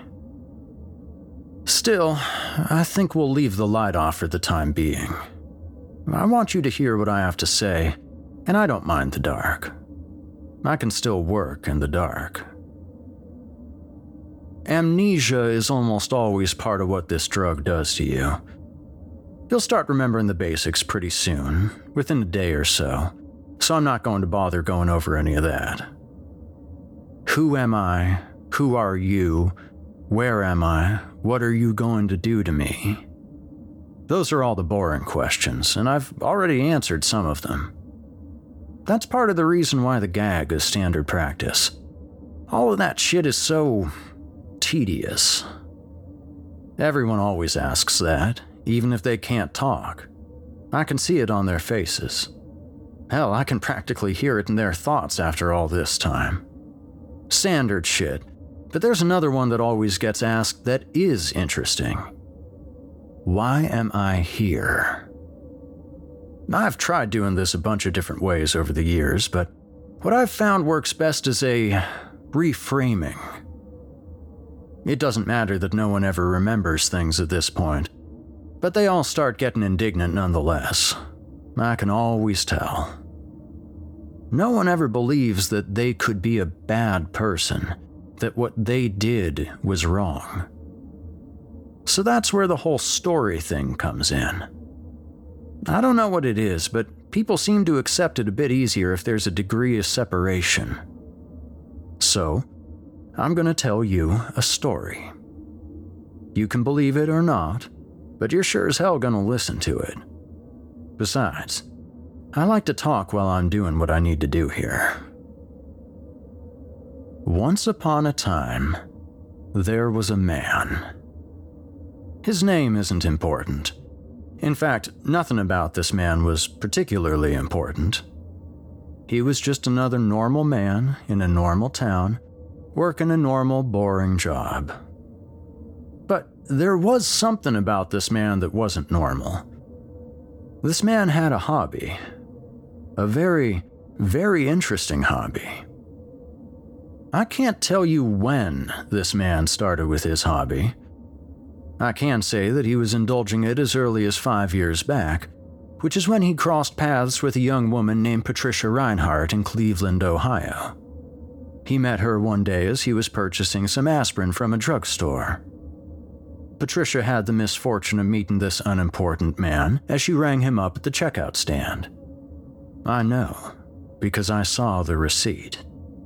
Still, I think we'll leave the light off for the time being. I want you to hear what I have to say, and I don't mind the dark. I can still work in the dark. amnesia is almost always part of what this drug does to you. You'll start remembering the basics pretty soon, within a day or so, so I'm not going to bother going over any of that. Who am I? Who are you? Where am I? What are you going to do to me? Those are all the boring questions, and I've already answered some of them. That's part of the reason why the gag is standard practice. All of that shit is so tedious. Everyone always asks that, even if they can't talk. I can see it on their faces. Hell, I can practically hear it in their thoughts after all this time. Standard shit, but there's another one that always gets asked that is interesting. Why am I here? I've tried doing this a bunch of different ways over the years, but what I've found works best is a reframing. It doesn't matter that no one ever remembers things at this point, but they all start getting indignant nonetheless. I can always tell. No one ever believes that they could be a bad person, that what they did was wrong. So that's where the whole story thing comes in. I don't know what it is, but people seem to accept it a bit easier if there's a degree of separation. So, I'm going to tell you a story. You can believe it or not, but you're sure as hell going to listen to it. Besides, I like to talk while I'm doing what I need to do here. Once upon a time, there was a man. His name isn't important. In fact, nothing about this man was particularly important. He was just another normal man in a normal town, working a normal, boring job. But there was something about this man that wasn't normal. This man had a hobby. A very, very interesting hobby. I can't tell you when this man started with his hobby. I can say that he was indulging it as early as five years back, which is when he crossed paths with a young woman named Patricia Reinhardt in Cleveland, Ohio. He met her one day as he was purchasing some aspirin from a drugstore. Patricia had the misfortune of meeting this unimportant man as she rang him up at the checkout stand. I know, because I saw the receipt.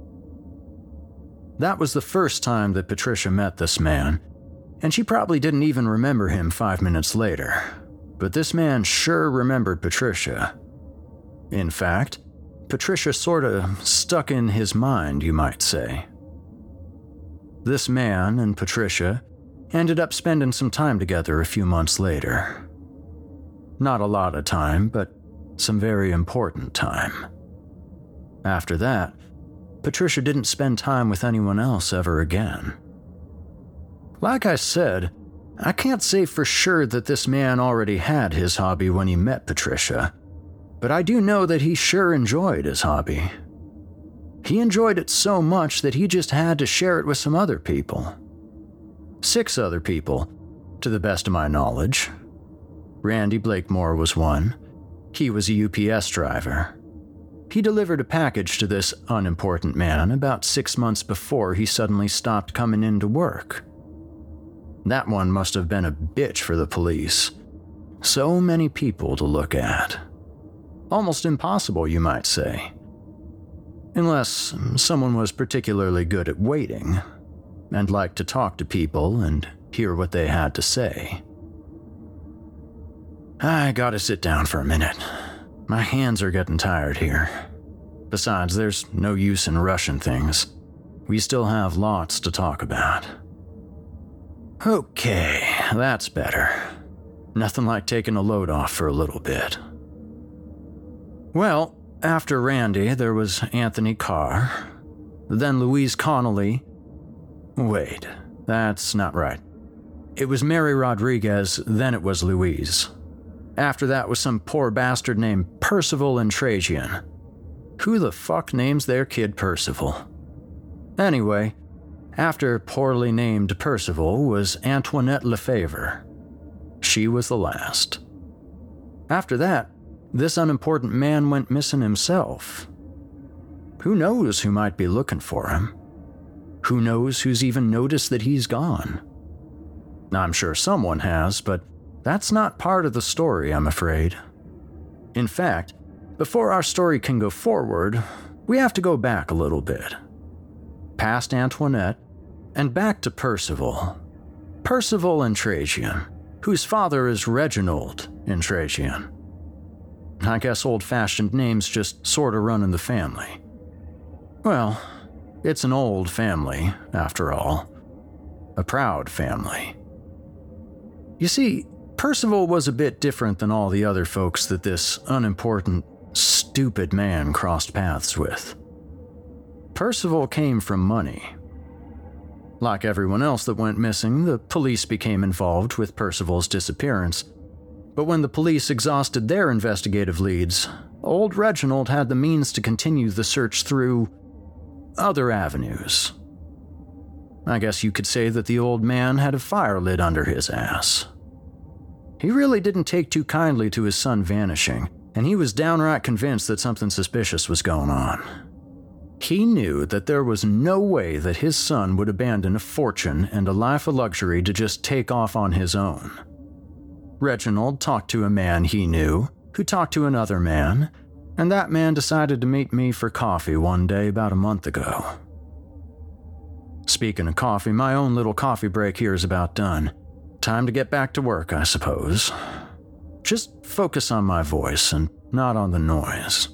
That was the first time that Patricia met this man, and she probably didn't even remember him five minutes later. But this man sure remembered Patricia. In fact, Patricia sort of stuck in his mind, you might say. This man and Patricia ended up spending some time together a few months later. Not a lot of time, but some very important time. After that, Patricia didn't spend time with anyone else ever again. Like I said, I can't say for sure that this man already had his hobby when he met Patricia, but I do know that he sure enjoyed his hobby. He enjoyed it so much that he just had to share it with some other people. Six other people, to the best of my knowledge. Randy Blakemore was one. He was a U P S driver. He delivered a package to this unimportant man about six months before he suddenly stopped coming in to work. That one must have been a bitch for the police. So many people to look at. Almost impossible, you might say. Unless someone was particularly good at waiting, and liked to talk to people and hear what they had to say. I gotta sit down for a minute. My hands are getting tired here. Besides, there's no use in rushing things. We still have lots to talk about. Okay, that's better. Nothing like taking a load off for a little bit. Well, after Randy, there was Anthony Carr, then Louise Connolly. Wait, that's not right. It was Mary Rodriguez, then it was Louise. After that was some poor bastard named Percival and Trajan. Who the fuck names their kid Percival? Anyway, after poorly named Percival was Antoinette Lefevre. She was the last. After that, this unimportant man went missing himself. Who knows who might be looking for him? Who knows who's even noticed that he's gone? I'm sure someone has, but that's not part of the story, I'm afraid. In fact, before our story can go forward, we have to go back a little bit. Past Antoinette, and back to Percival. Percival Intragian, whose father is Reginald Intragian. I guess old-fashioned names just sorta run in the family. Well, it's an old family, after all. A proud family. You see, Percival was a bit different than all the other folks that this unimportant, stupid man crossed paths with. Percival came from money. Like everyone else that went missing, the police became involved with Percival's disappearance. But when the police exhausted their investigative leads, old Reginald had the means to continue the search through other avenues. I guess you could say that the old man had a fire lit under his ass. He really didn't take too kindly to his son vanishing, and he was downright convinced that something suspicious was going on. He knew that there was no way that his son would abandon a fortune and a life of luxury to just take off on his own. Reginald talked to a man he knew, who talked to another man, and that man decided to meet me for coffee one day about a month ago. Speaking of coffee, my own little coffee break here is about done. Time to get back to work, I suppose. Just focus on my voice and not on the noise.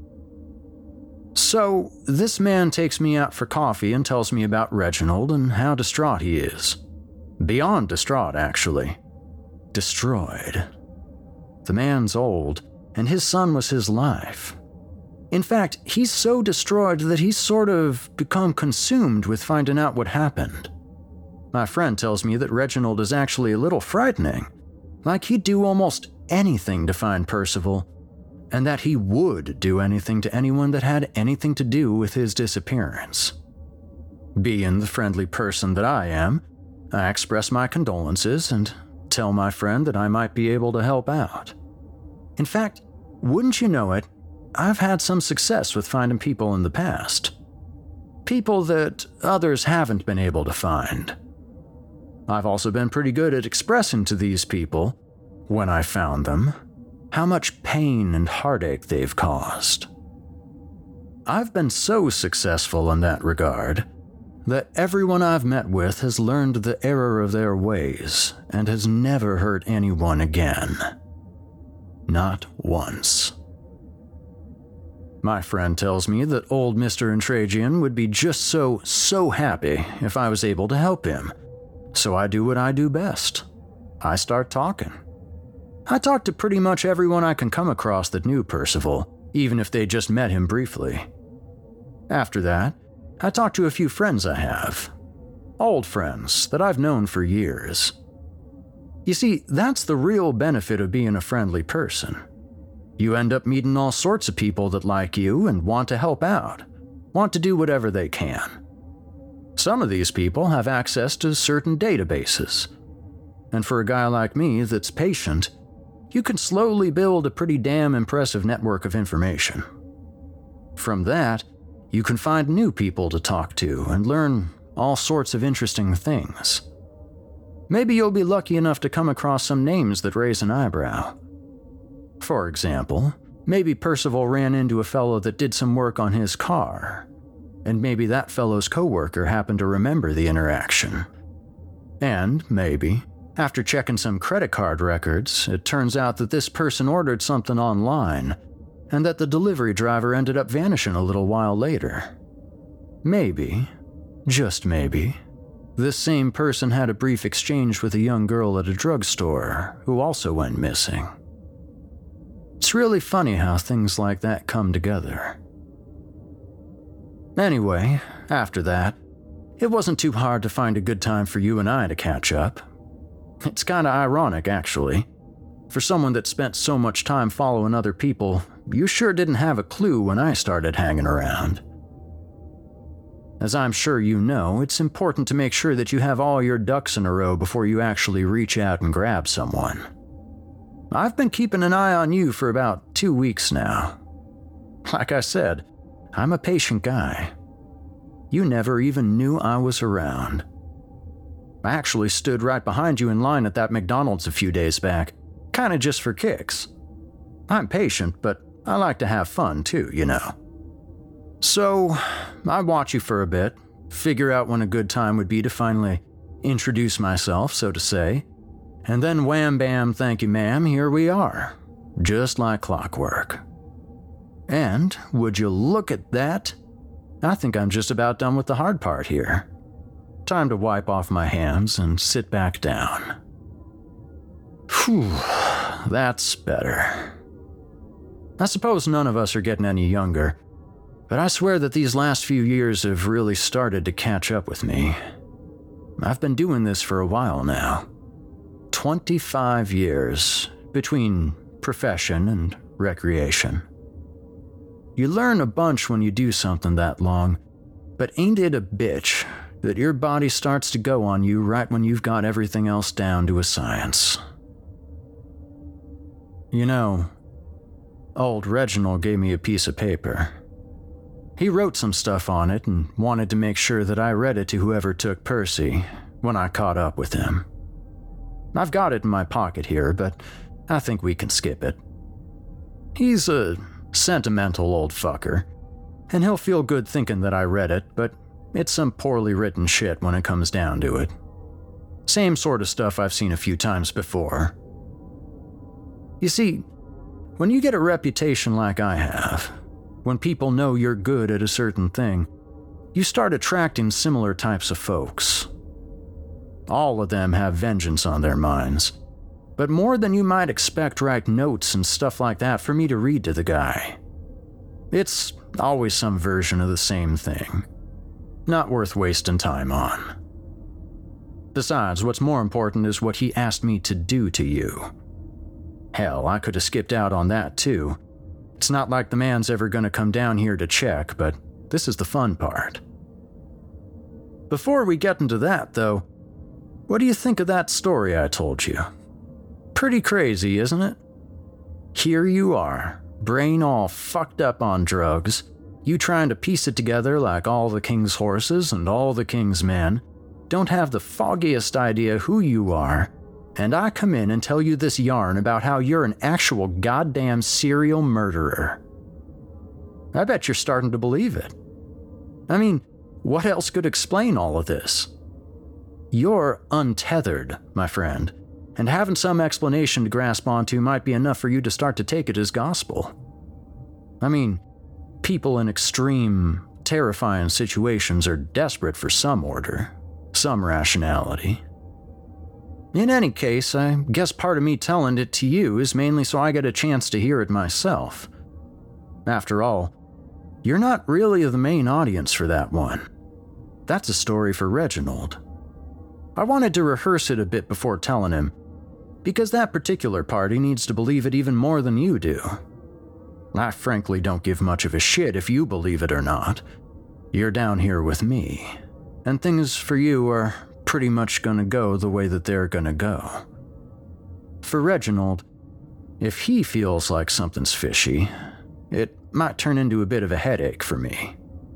So, this man takes me out for coffee and tells me about Reginald and how distraught he is. Beyond distraught, actually. Destroyed. The man's old, and his son was his life. In fact, he's so destroyed that he's sort of become consumed with finding out what happened. My friend tells me that Reginald is actually a little frightening, like he'd do almost anything to find Percival, and that he would do anything to anyone that had anything to do with his disappearance. Being the friendly person that I am, I express my condolences and tell my friend that I might be able to help out. In fact, wouldn't you know it, I've had some success with finding people in the past. People that others haven't been able to find. I've also been pretty good at expressing to these people, when I found them, how much pain and heartache they've caused. I've been so successful in that regard that everyone I've met with has learned the error of their ways and has never hurt anyone again. Not once. My friend tells me that old Mister Intragian would be just so, so happy if I was able to help him. So I do what I do best. I start talking. I talk to pretty much everyone I can come across that knew Percival, even if they just met him briefly. After that, I talk to a few friends I have. Old friends that I've known for years. You see, that's the real benefit of being a friendly person. You end up meeting all sorts of people that like you and want to help out, want to do whatever they can. Some of these people have access to certain databases. And for a guy like me that's patient, you can slowly build a pretty damn impressive network of information. From that, you can find new people to talk to and learn all sorts of interesting things. Maybe you'll be lucky enough to come across some names that raise an eyebrow. For example, maybe Percival ran into a fellow that did some work on his car, and maybe that fellow's coworker happened to remember the interaction. And maybe, after checking some credit card records, it turns out that this person ordered something online, and that the delivery driver ended up vanishing a little while later. Maybe, just maybe, this same person had a brief exchange with a young girl at a drugstore who also went missing. It's really funny how things like that come together. Anyway, after that, it wasn't too hard to find a good time for you and I to catch up. It's kinda ironic, actually. For someone that spent so much time following other people, you sure didn't have a clue when I started hanging around. As I'm sure you know, it's important to make sure that you have all your ducks in a row before you actually reach out and grab someone. I've been keeping an eye on you for about two weeks now. Like I said, I'm a patient guy. you never even knew I was around. I actually stood right behind you in line at that McDonald's a few days back, kinda just for kicks. I'm patient, but I like to have fun too, you know. So, I watch you for a bit, figure out when a good time would be to finally introduce myself, so to say, and then wham bam, thank you ma'am, here we are, just like clockwork. And, would you look at that? I think I'm just about done with the hard part here. Time to wipe off my hands and sit back down. Whew, that's better. I suppose none of us are getting any younger, but I swear that these last few years have really started to catch up with me. I've been doing this for a while now. twenty-five years between profession and recreation. You learn a bunch when you do something that long, but ain't it a bitch that your body starts to go on you right when you've got everything else down to a science. You know, old Reginald gave me a piece of paper. He wrote some stuff on it and wanted to make sure that I read it to whoever took Percy when I caught up with him. I've got it in my pocket here, but I think we can skip it. He's a sentimental old fucker, and he'll feel good thinking that I read it, but it's some poorly written shit when it comes down to it. Same sort of stuff I've seen a few times before. You see, when you get a reputation like I have, when people know you're good at a certain thing, you start attracting similar types of folks. All of them have vengeance on their minds, but more than you might expect write notes and stuff like that for me to read to the guy. It's always some version of the same thing. Not worth wasting time on. Besides, what's more important is what he asked me to do to you. Hell, I could have skipped out on that too. It's not like the man's ever gonna come down here to check, but this is the fun part. Before we get into that, though, what do you think of that story I told you? Pretty crazy, isn't it? Here you are, brain all fucked up on drugs, you trying to piece it together like all the king's horses and all the king's men, don't have the foggiest idea who you are, and I come in and tell you this yarn about how you're an actual goddamn serial murderer. I bet you're starting to believe it. I mean, what else could explain all of this? You're untethered, my friend, and having some explanation to grasp onto might be enough for you to start to take it as gospel. I mean, people in extreme, terrifying situations are desperate for some order, some rationality. In any case, I guess part of me telling it to you is mainly so I get a chance to hear it myself. After all, you're not really the main audience for that one. That's a story for Reginald. I wanted to rehearse it a bit before telling him, because that particular party needs to believe it even more than you do. I frankly don't give much of a shit if you believe it or not. You're down here with me, and things for you are pretty much gonna go the way that they're gonna go. For Reginald, if he feels like something's fishy, it might turn into a bit of a headache for me.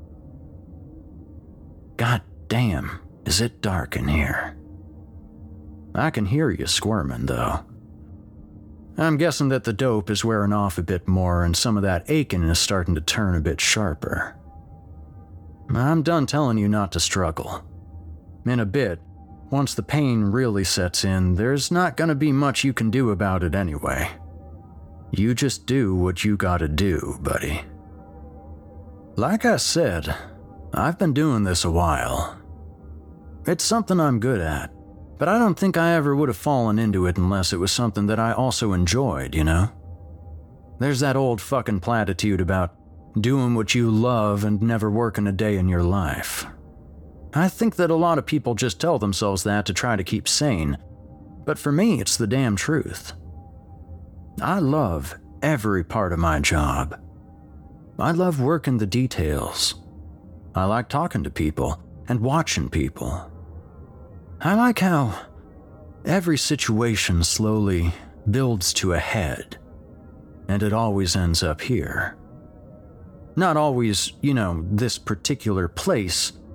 God damn, is it dark in here? I can hear you squirming, though. I'm guessing that the dope is wearing off a bit more and some of that aching is starting to turn a bit sharper. I'm done telling you not to struggle. In a bit, once the pain really sets in, there's not gonna be much you can do about it anyway. You just do what you gotta do, buddy. Like I said, I've been doing this a while. It's something I'm good at, but I don't think I ever would have fallen into it unless it was something that I also enjoyed, you know? There's that old fucking platitude about doing what you love and never working a day in your life. I think that a lot of people just tell themselves that to try to keep sane, but for me, it's the damn truth. I love every part of my job. I love working the details. I like talking to people and watching people. I like how every situation slowly builds to a head, and it always ends up here. Not always, you know, this particular place,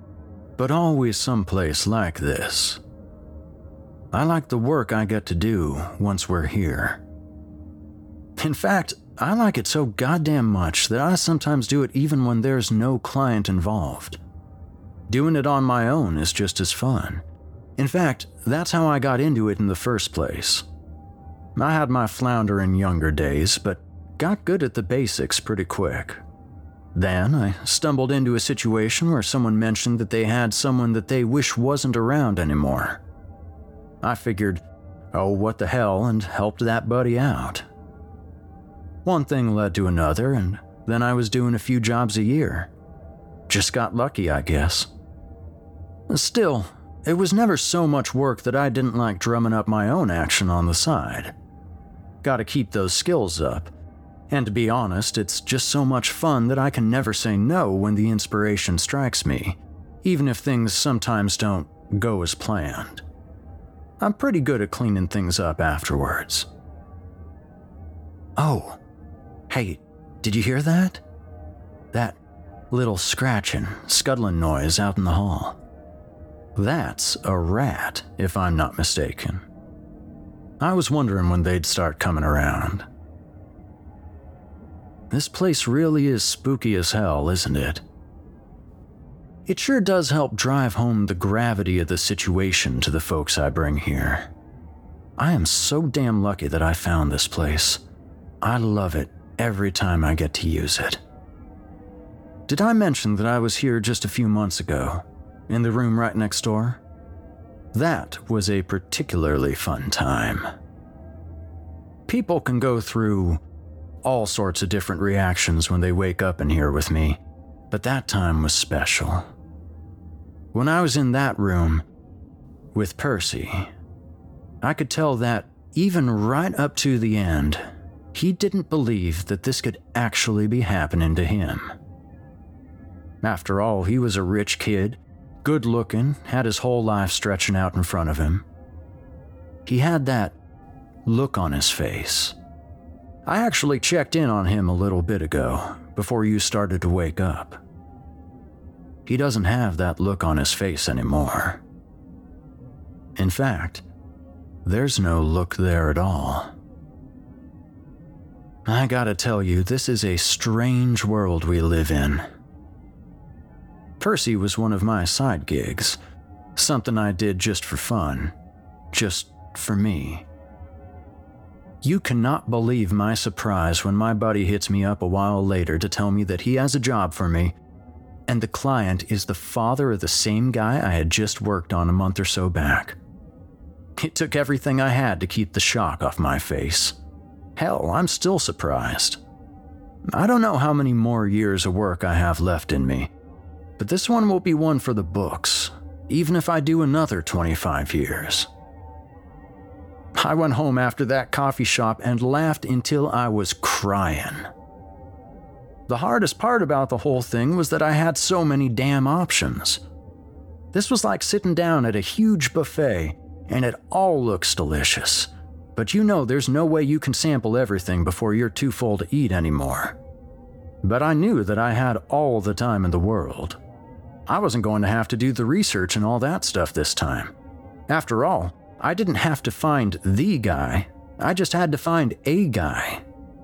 but always someplace like this. I like the work I get to do once we're here. In fact, I like it so goddamn much that I sometimes do it even when there's no client involved. Doing it on my own is just as fun. In fact, that's how I got into it in the first place. I had my flounder in younger days, but got good at the basics pretty quick. Then I stumbled into a situation where someone mentioned that they had someone that they wish wasn't around anymore. I figured, oh, what the hell, and helped that buddy out. One thing led to another, and then I was doing a few jobs a year. Just got lucky, I guess. Still, it was never so much work that I didn't like drumming up my own action on the side. Gotta keep those skills up. And to be honest, it's just so much fun that I can never say no when the inspiration strikes me, even if things sometimes don't go as planned. I'm pretty good at cleaning things up afterwards. Oh, hey, did you hear that? That little scratching, scuttling noise out in the hall. That's a rat, if I'm not mistaken. I was wondering when they'd start coming around. This place really is spooky as hell, isn't it? It sure does help drive home the gravity of the situation to the folks I bring here. I am so damn lucky that I found this place. I love it every time I get to use it. Did I mention that I was here just a few months ago, in the room right next door? That was a particularly fun time. People can go through all sorts of different reactions when they wake up in here with me, but that time was special. When I was in that room with Percy, I could tell that even right up to the end, he didn't believe that this could actually be happening to him. After all, he was a rich kid, good looking, had his whole life stretching out in front of him. He had that look on his face. I actually checked in on him a little bit ago, before you started to wake up. He doesn't have that look on his face anymore. In fact, there's no look there at all. I gotta tell you, this is a strange world we live in. Percy was one of my side gigs, something I did just for fun, just for me. You cannot believe my surprise when my buddy hits me up a while later to tell me that he has a job for me, and the client is the father of the same guy I had just worked on a month or so back. It took everything I had to keep the shock off my face. Hell, I'm still surprised. I don't know how many more years of work I have left in me, but this one will be one for the books, even if I do another twenty-five years. I went home after that coffee shop and laughed until I was crying. The hardest part about the whole thing was that I had so many damn options. This was like sitting down at a huge buffet, and it all looks delicious. But you know there's no way you can sample everything before you're too full to eat anymore. But I knew that I had all the time in the world. I wasn't going to have to do the research and all that stuff this time. After all, I didn't have to find the guy, I just had to find a guy.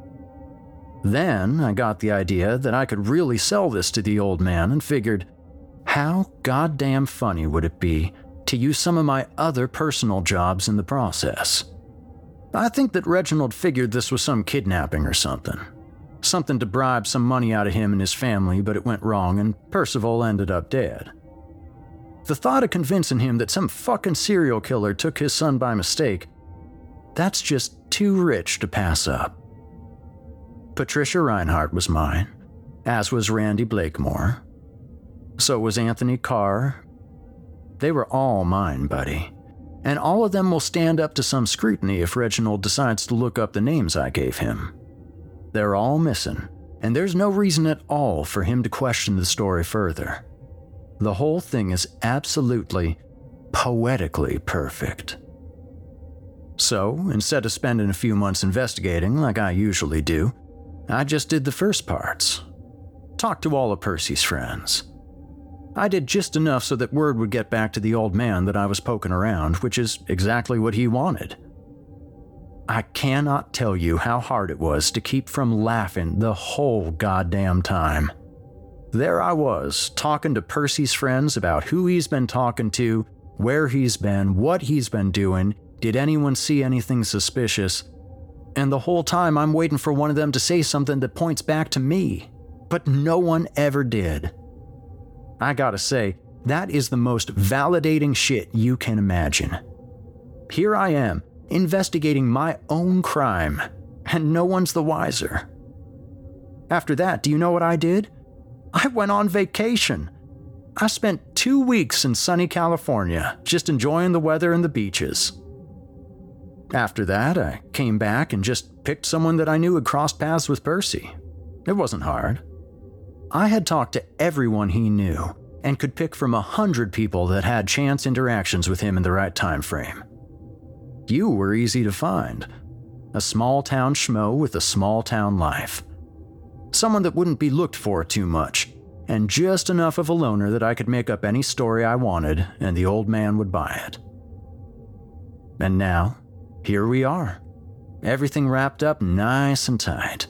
Then I got the idea that I could really sell this to the old man and figured, how goddamn funny would it be to use some of my other personal jobs in the process? I think that Reginald figured this was some kidnapping or something. Something to bribe some money out of him and his family, but it went wrong and Percival ended up dead. The thought of convincing him that some fucking serial killer took his son by mistake, that's just too rich to pass up. Patricia Reinhardt was mine, as was Randy Blakemore. So was Anthony Carr. They were all mine, buddy. And all of them will stand up to some scrutiny if Reginald decides to look up the names I gave him. They're all missing, and there's no reason at all for him to question the story further. The whole thing is absolutely, poetically perfect. So, instead of spending a few months investigating like I usually do, I just did the first parts. Talked to all of Percy's friends. I did just enough so that word would get back to the old man that I was poking around, which is exactly what he wanted. I cannot tell you how hard it was to keep from laughing the whole goddamn time. There I was, talking to Percy's friends about who he's been talking to, where he's been, what he's been doing, did anyone see anything suspicious, and the whole time I'm waiting for one of them to say something that points back to me, but no one ever did. I gotta say, that is the most validating shit you can imagine. Here I am, investigating my own crime, and no one's the wiser. After that, do you know what I did? I went on vacation. I spent two weeks in sunny California, just enjoying the weather and the beaches. After that, I came back and just picked someone that I knew had crossed paths with Percy. It wasn't hard. I had talked to everyone he knew and could pick from a hundred people that had chance interactions with him in the right time frame. You were easy to find. A small-town schmo with a small-town life. Someone that wouldn't be looked for too much, and just enough of a loner that I could make up any story I wanted and the old man would buy it. And now, here we are. Everything wrapped up nice and tight.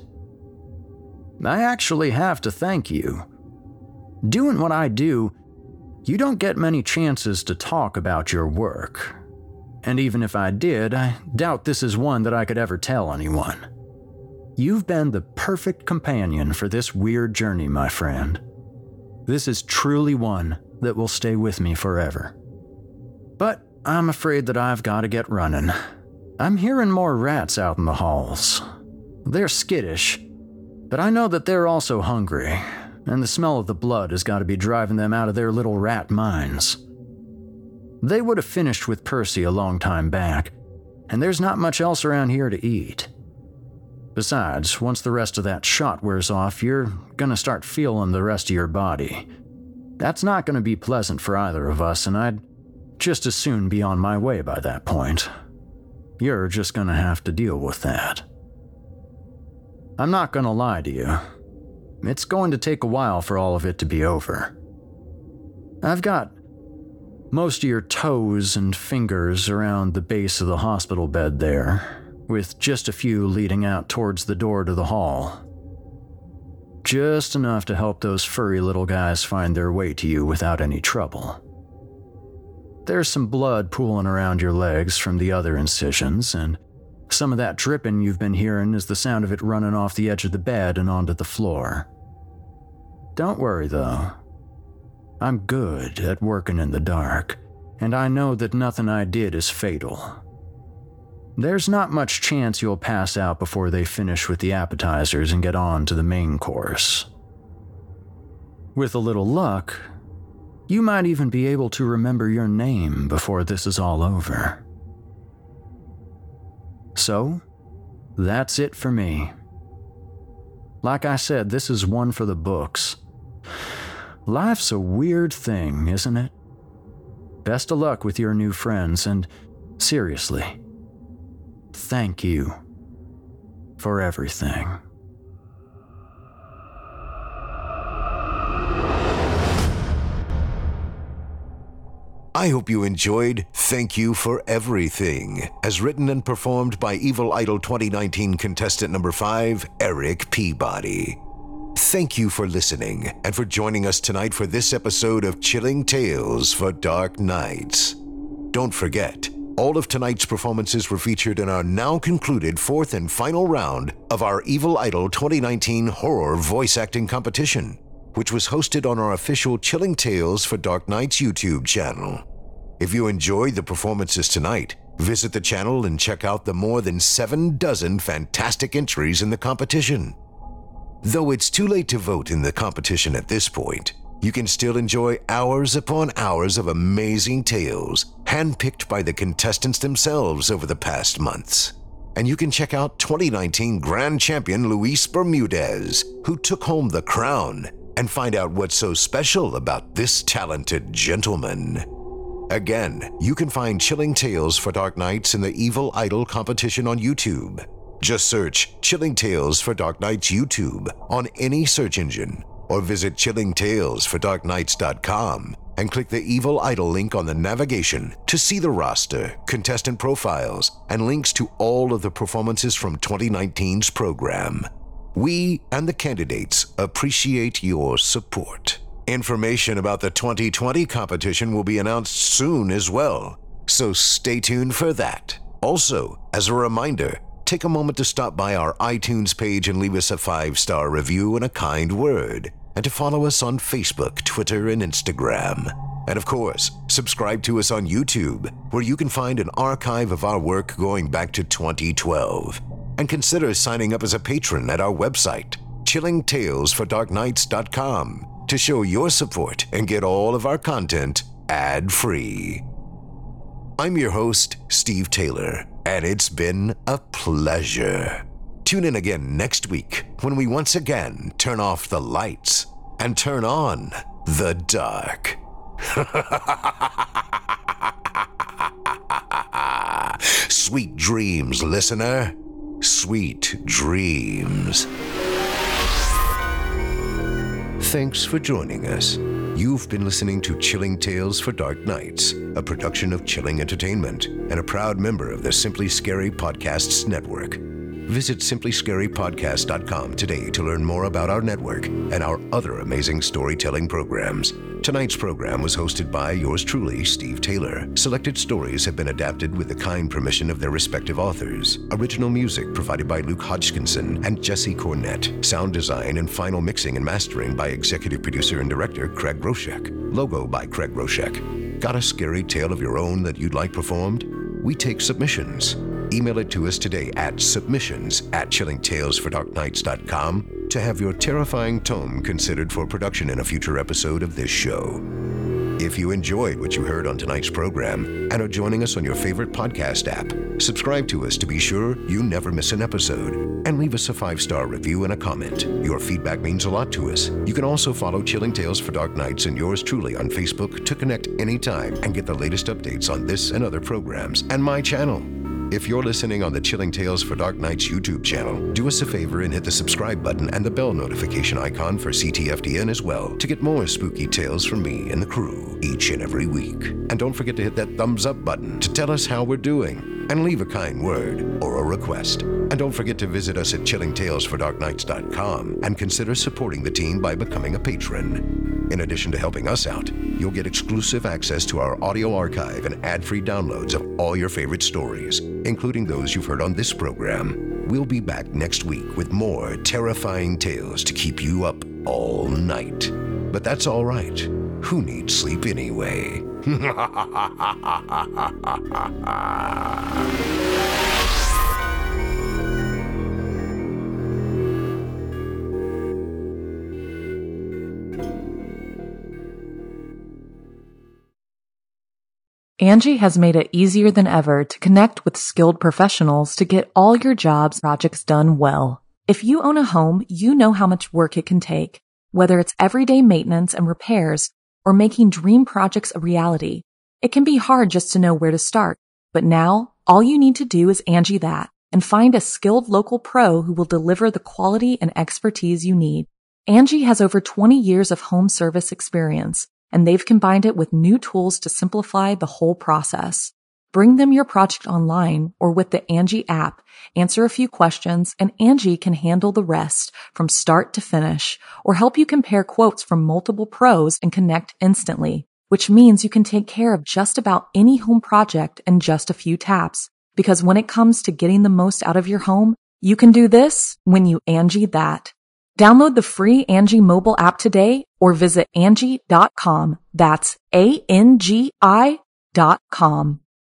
I actually have to thank you. Doing what I do, you don't get many chances to talk about your work. And even if I did, I doubt this is one that I could ever tell anyone. You've been the perfect companion for this weird journey, my friend. This is truly one that will stay with me forever. But I'm afraid that I've got to get running. I'm hearing more rats out in the halls. They're skittish, but I know that they're also hungry, and the smell of the blood has got to be driving them out of their little rat minds. They would have finished with Percy a long time back, and there's not much else around here to eat. Besides, once the rest of that shot wears off, you're gonna start feeling the rest of your body. That's not gonna be pleasant for either of us, and I'd just as soon be on my way by that point. You're just gonna have to deal with that. I'm not gonna lie to you. It's going to take a while for all of it to be over. I've got most of your toes and fingers around the base of the hospital bed there, with just a few leading out towards the door to the hall. Just enough to help those furry little guys find their way to you without any trouble. There's some blood pooling around your legs from the other incisions, and some of that dripping you've been hearing is the sound of it running off the edge of the bed and onto the floor. Don't worry, though. I'm good at working in the dark, and I know that nothing I did is fatal. There's not much chance you'll pass out before they finish with the appetizers and get on to the main course. With a little luck, you might even be able to remember your name before this is all over. So, that's it for me. Like I said, this is one for the books. Life's a weird thing, isn't it? Best of luck with your new friends, and seriously, thank you for everything. I hope you enjoyed Thank You for Everything, as written and performed by Evil Idol twenty nineteen contestant number five, Eric Peabody. Thank you for listening and for joining us tonight for this episode of Chilling Tales for Dark Nights. Don't forget, all of tonight's performances were featured in our now concluded fourth and final round of our Evil Idol twenty nineteen horror voice acting competition, which was hosted on our official Chilling Tales for Dark Nights YouTube channel. If you enjoyed the performances tonight, visit the channel and check out the more than seven dozen fantastic entries in the competition. Though it's too late to vote in the competition at this point, you can still enjoy hours upon hours of amazing tales handpicked by the contestants themselves over the past months. And you can check out twenty nineteen Grand Champion Luis Bermudez, who took home the crown, and find out what's so special about this talented gentleman. Again, you can find Chilling Tales for Dark Nights in the Evil Idol competition on YouTube. Just search Chilling Tales for Dark Nights YouTube on any search engine, or visit chilling tales for dark nights dot com and click the Evil Idol link on the navigation to see the roster, contestant profiles, and links to all of the performances from twenty nineteen's program. We and the candidates appreciate your support. Information about the twenty twenty competition will be announced soon as well, so stay tuned for that. Also, as a reminder, take a moment to stop by our iTunes page and leave us a five-star review and a kind word, and to follow us on Facebook, Twitter, and Instagram. And of course, subscribe to us on YouTube, where you can find an archive of our work going back to twenty twelve. And consider signing up as a patron at our website, chilling tales for dark nights dot com, to show your support and get all of our content ad-free. I'm your host, Steve Taylor, and it's been a pleasure. Tune in again next week when we once again turn off the lights and turn on the dark. Sweet dreams, listener. Sweet dreams. Thanks for joining us. You've been listening to Chilling Tales for Dark Nights, a production of Chilling Entertainment and a proud member of the Simply Scary Podcasts Network. Visit simply scary podcast dot com today to learn more about our network and our other amazing storytelling programs. Tonight's program was hosted by yours truly, Steve Taylor. Selected stories have been adapted with the kind permission of their respective authors. Original music provided by Luke Hodgkinson and Jesse Cornett. Sound design and final mixing and mastering by executive producer and director Craig Roshek. Logo by Craig Roshek. Got a scary tale of your own that you'd like performed? We take submissions. Email it to us today at submissions at chilling tales for dark nights dot com to have your terrifying tome considered for production in a future episode of this show. If you enjoyed what you heard on tonight's program and are joining us on your favorite podcast app, subscribe to us to be sure you never miss an episode, and leave us a five-star review and a comment. Your feedback means a lot to us. You can also follow Chilling Tales for Dark Nights and yours truly on Facebook to connect anytime and get the latest updates on this and other programs and my channel. If you're listening on the Chilling Tales for Dark Nights YouTube channel, do us a favor and hit the subscribe button and the bell notification icon for C T F D N as well to get more spooky tales from me and the crew each and every week. And don't forget to hit that thumbs up button to tell us how we're doing and leave a kind word or a request. And don't forget to visit us at chilling tales for dark nights dot com and consider supporting the team by becoming a patron. In addition to helping us out, you'll get exclusive access to our audio archive and ad-free downloads of all your favorite stories, including those you've heard on this program. We'll be back next week with more terrifying tales to keep you up all night. But that's all right. Who needs sleep anyway? Angie has made it easier than ever to connect with skilled professionals to get all your jobs projects done well. If you own a home, you know how much work it can take, whether it's everyday maintenance and repairs or making dream projects a reality. It can be hard just to know where to start, but now all you need to do is Angie that and find a skilled local pro who will deliver the quality and expertise you need. Angie has over twenty years of home service experience, and they've combined it with new tools to simplify the whole process. Bring them your project online or with the Angie app, answer a few questions, and Angie can handle the rest from start to finish, or help you compare quotes from multiple pros and connect instantly, which means you can take care of just about any home project in just a few taps. Because when it comes to getting the most out of your home, you can do this when you Angie that. Download the free Angie mobile app today or visit Angie dot com. That's A N G I dot com.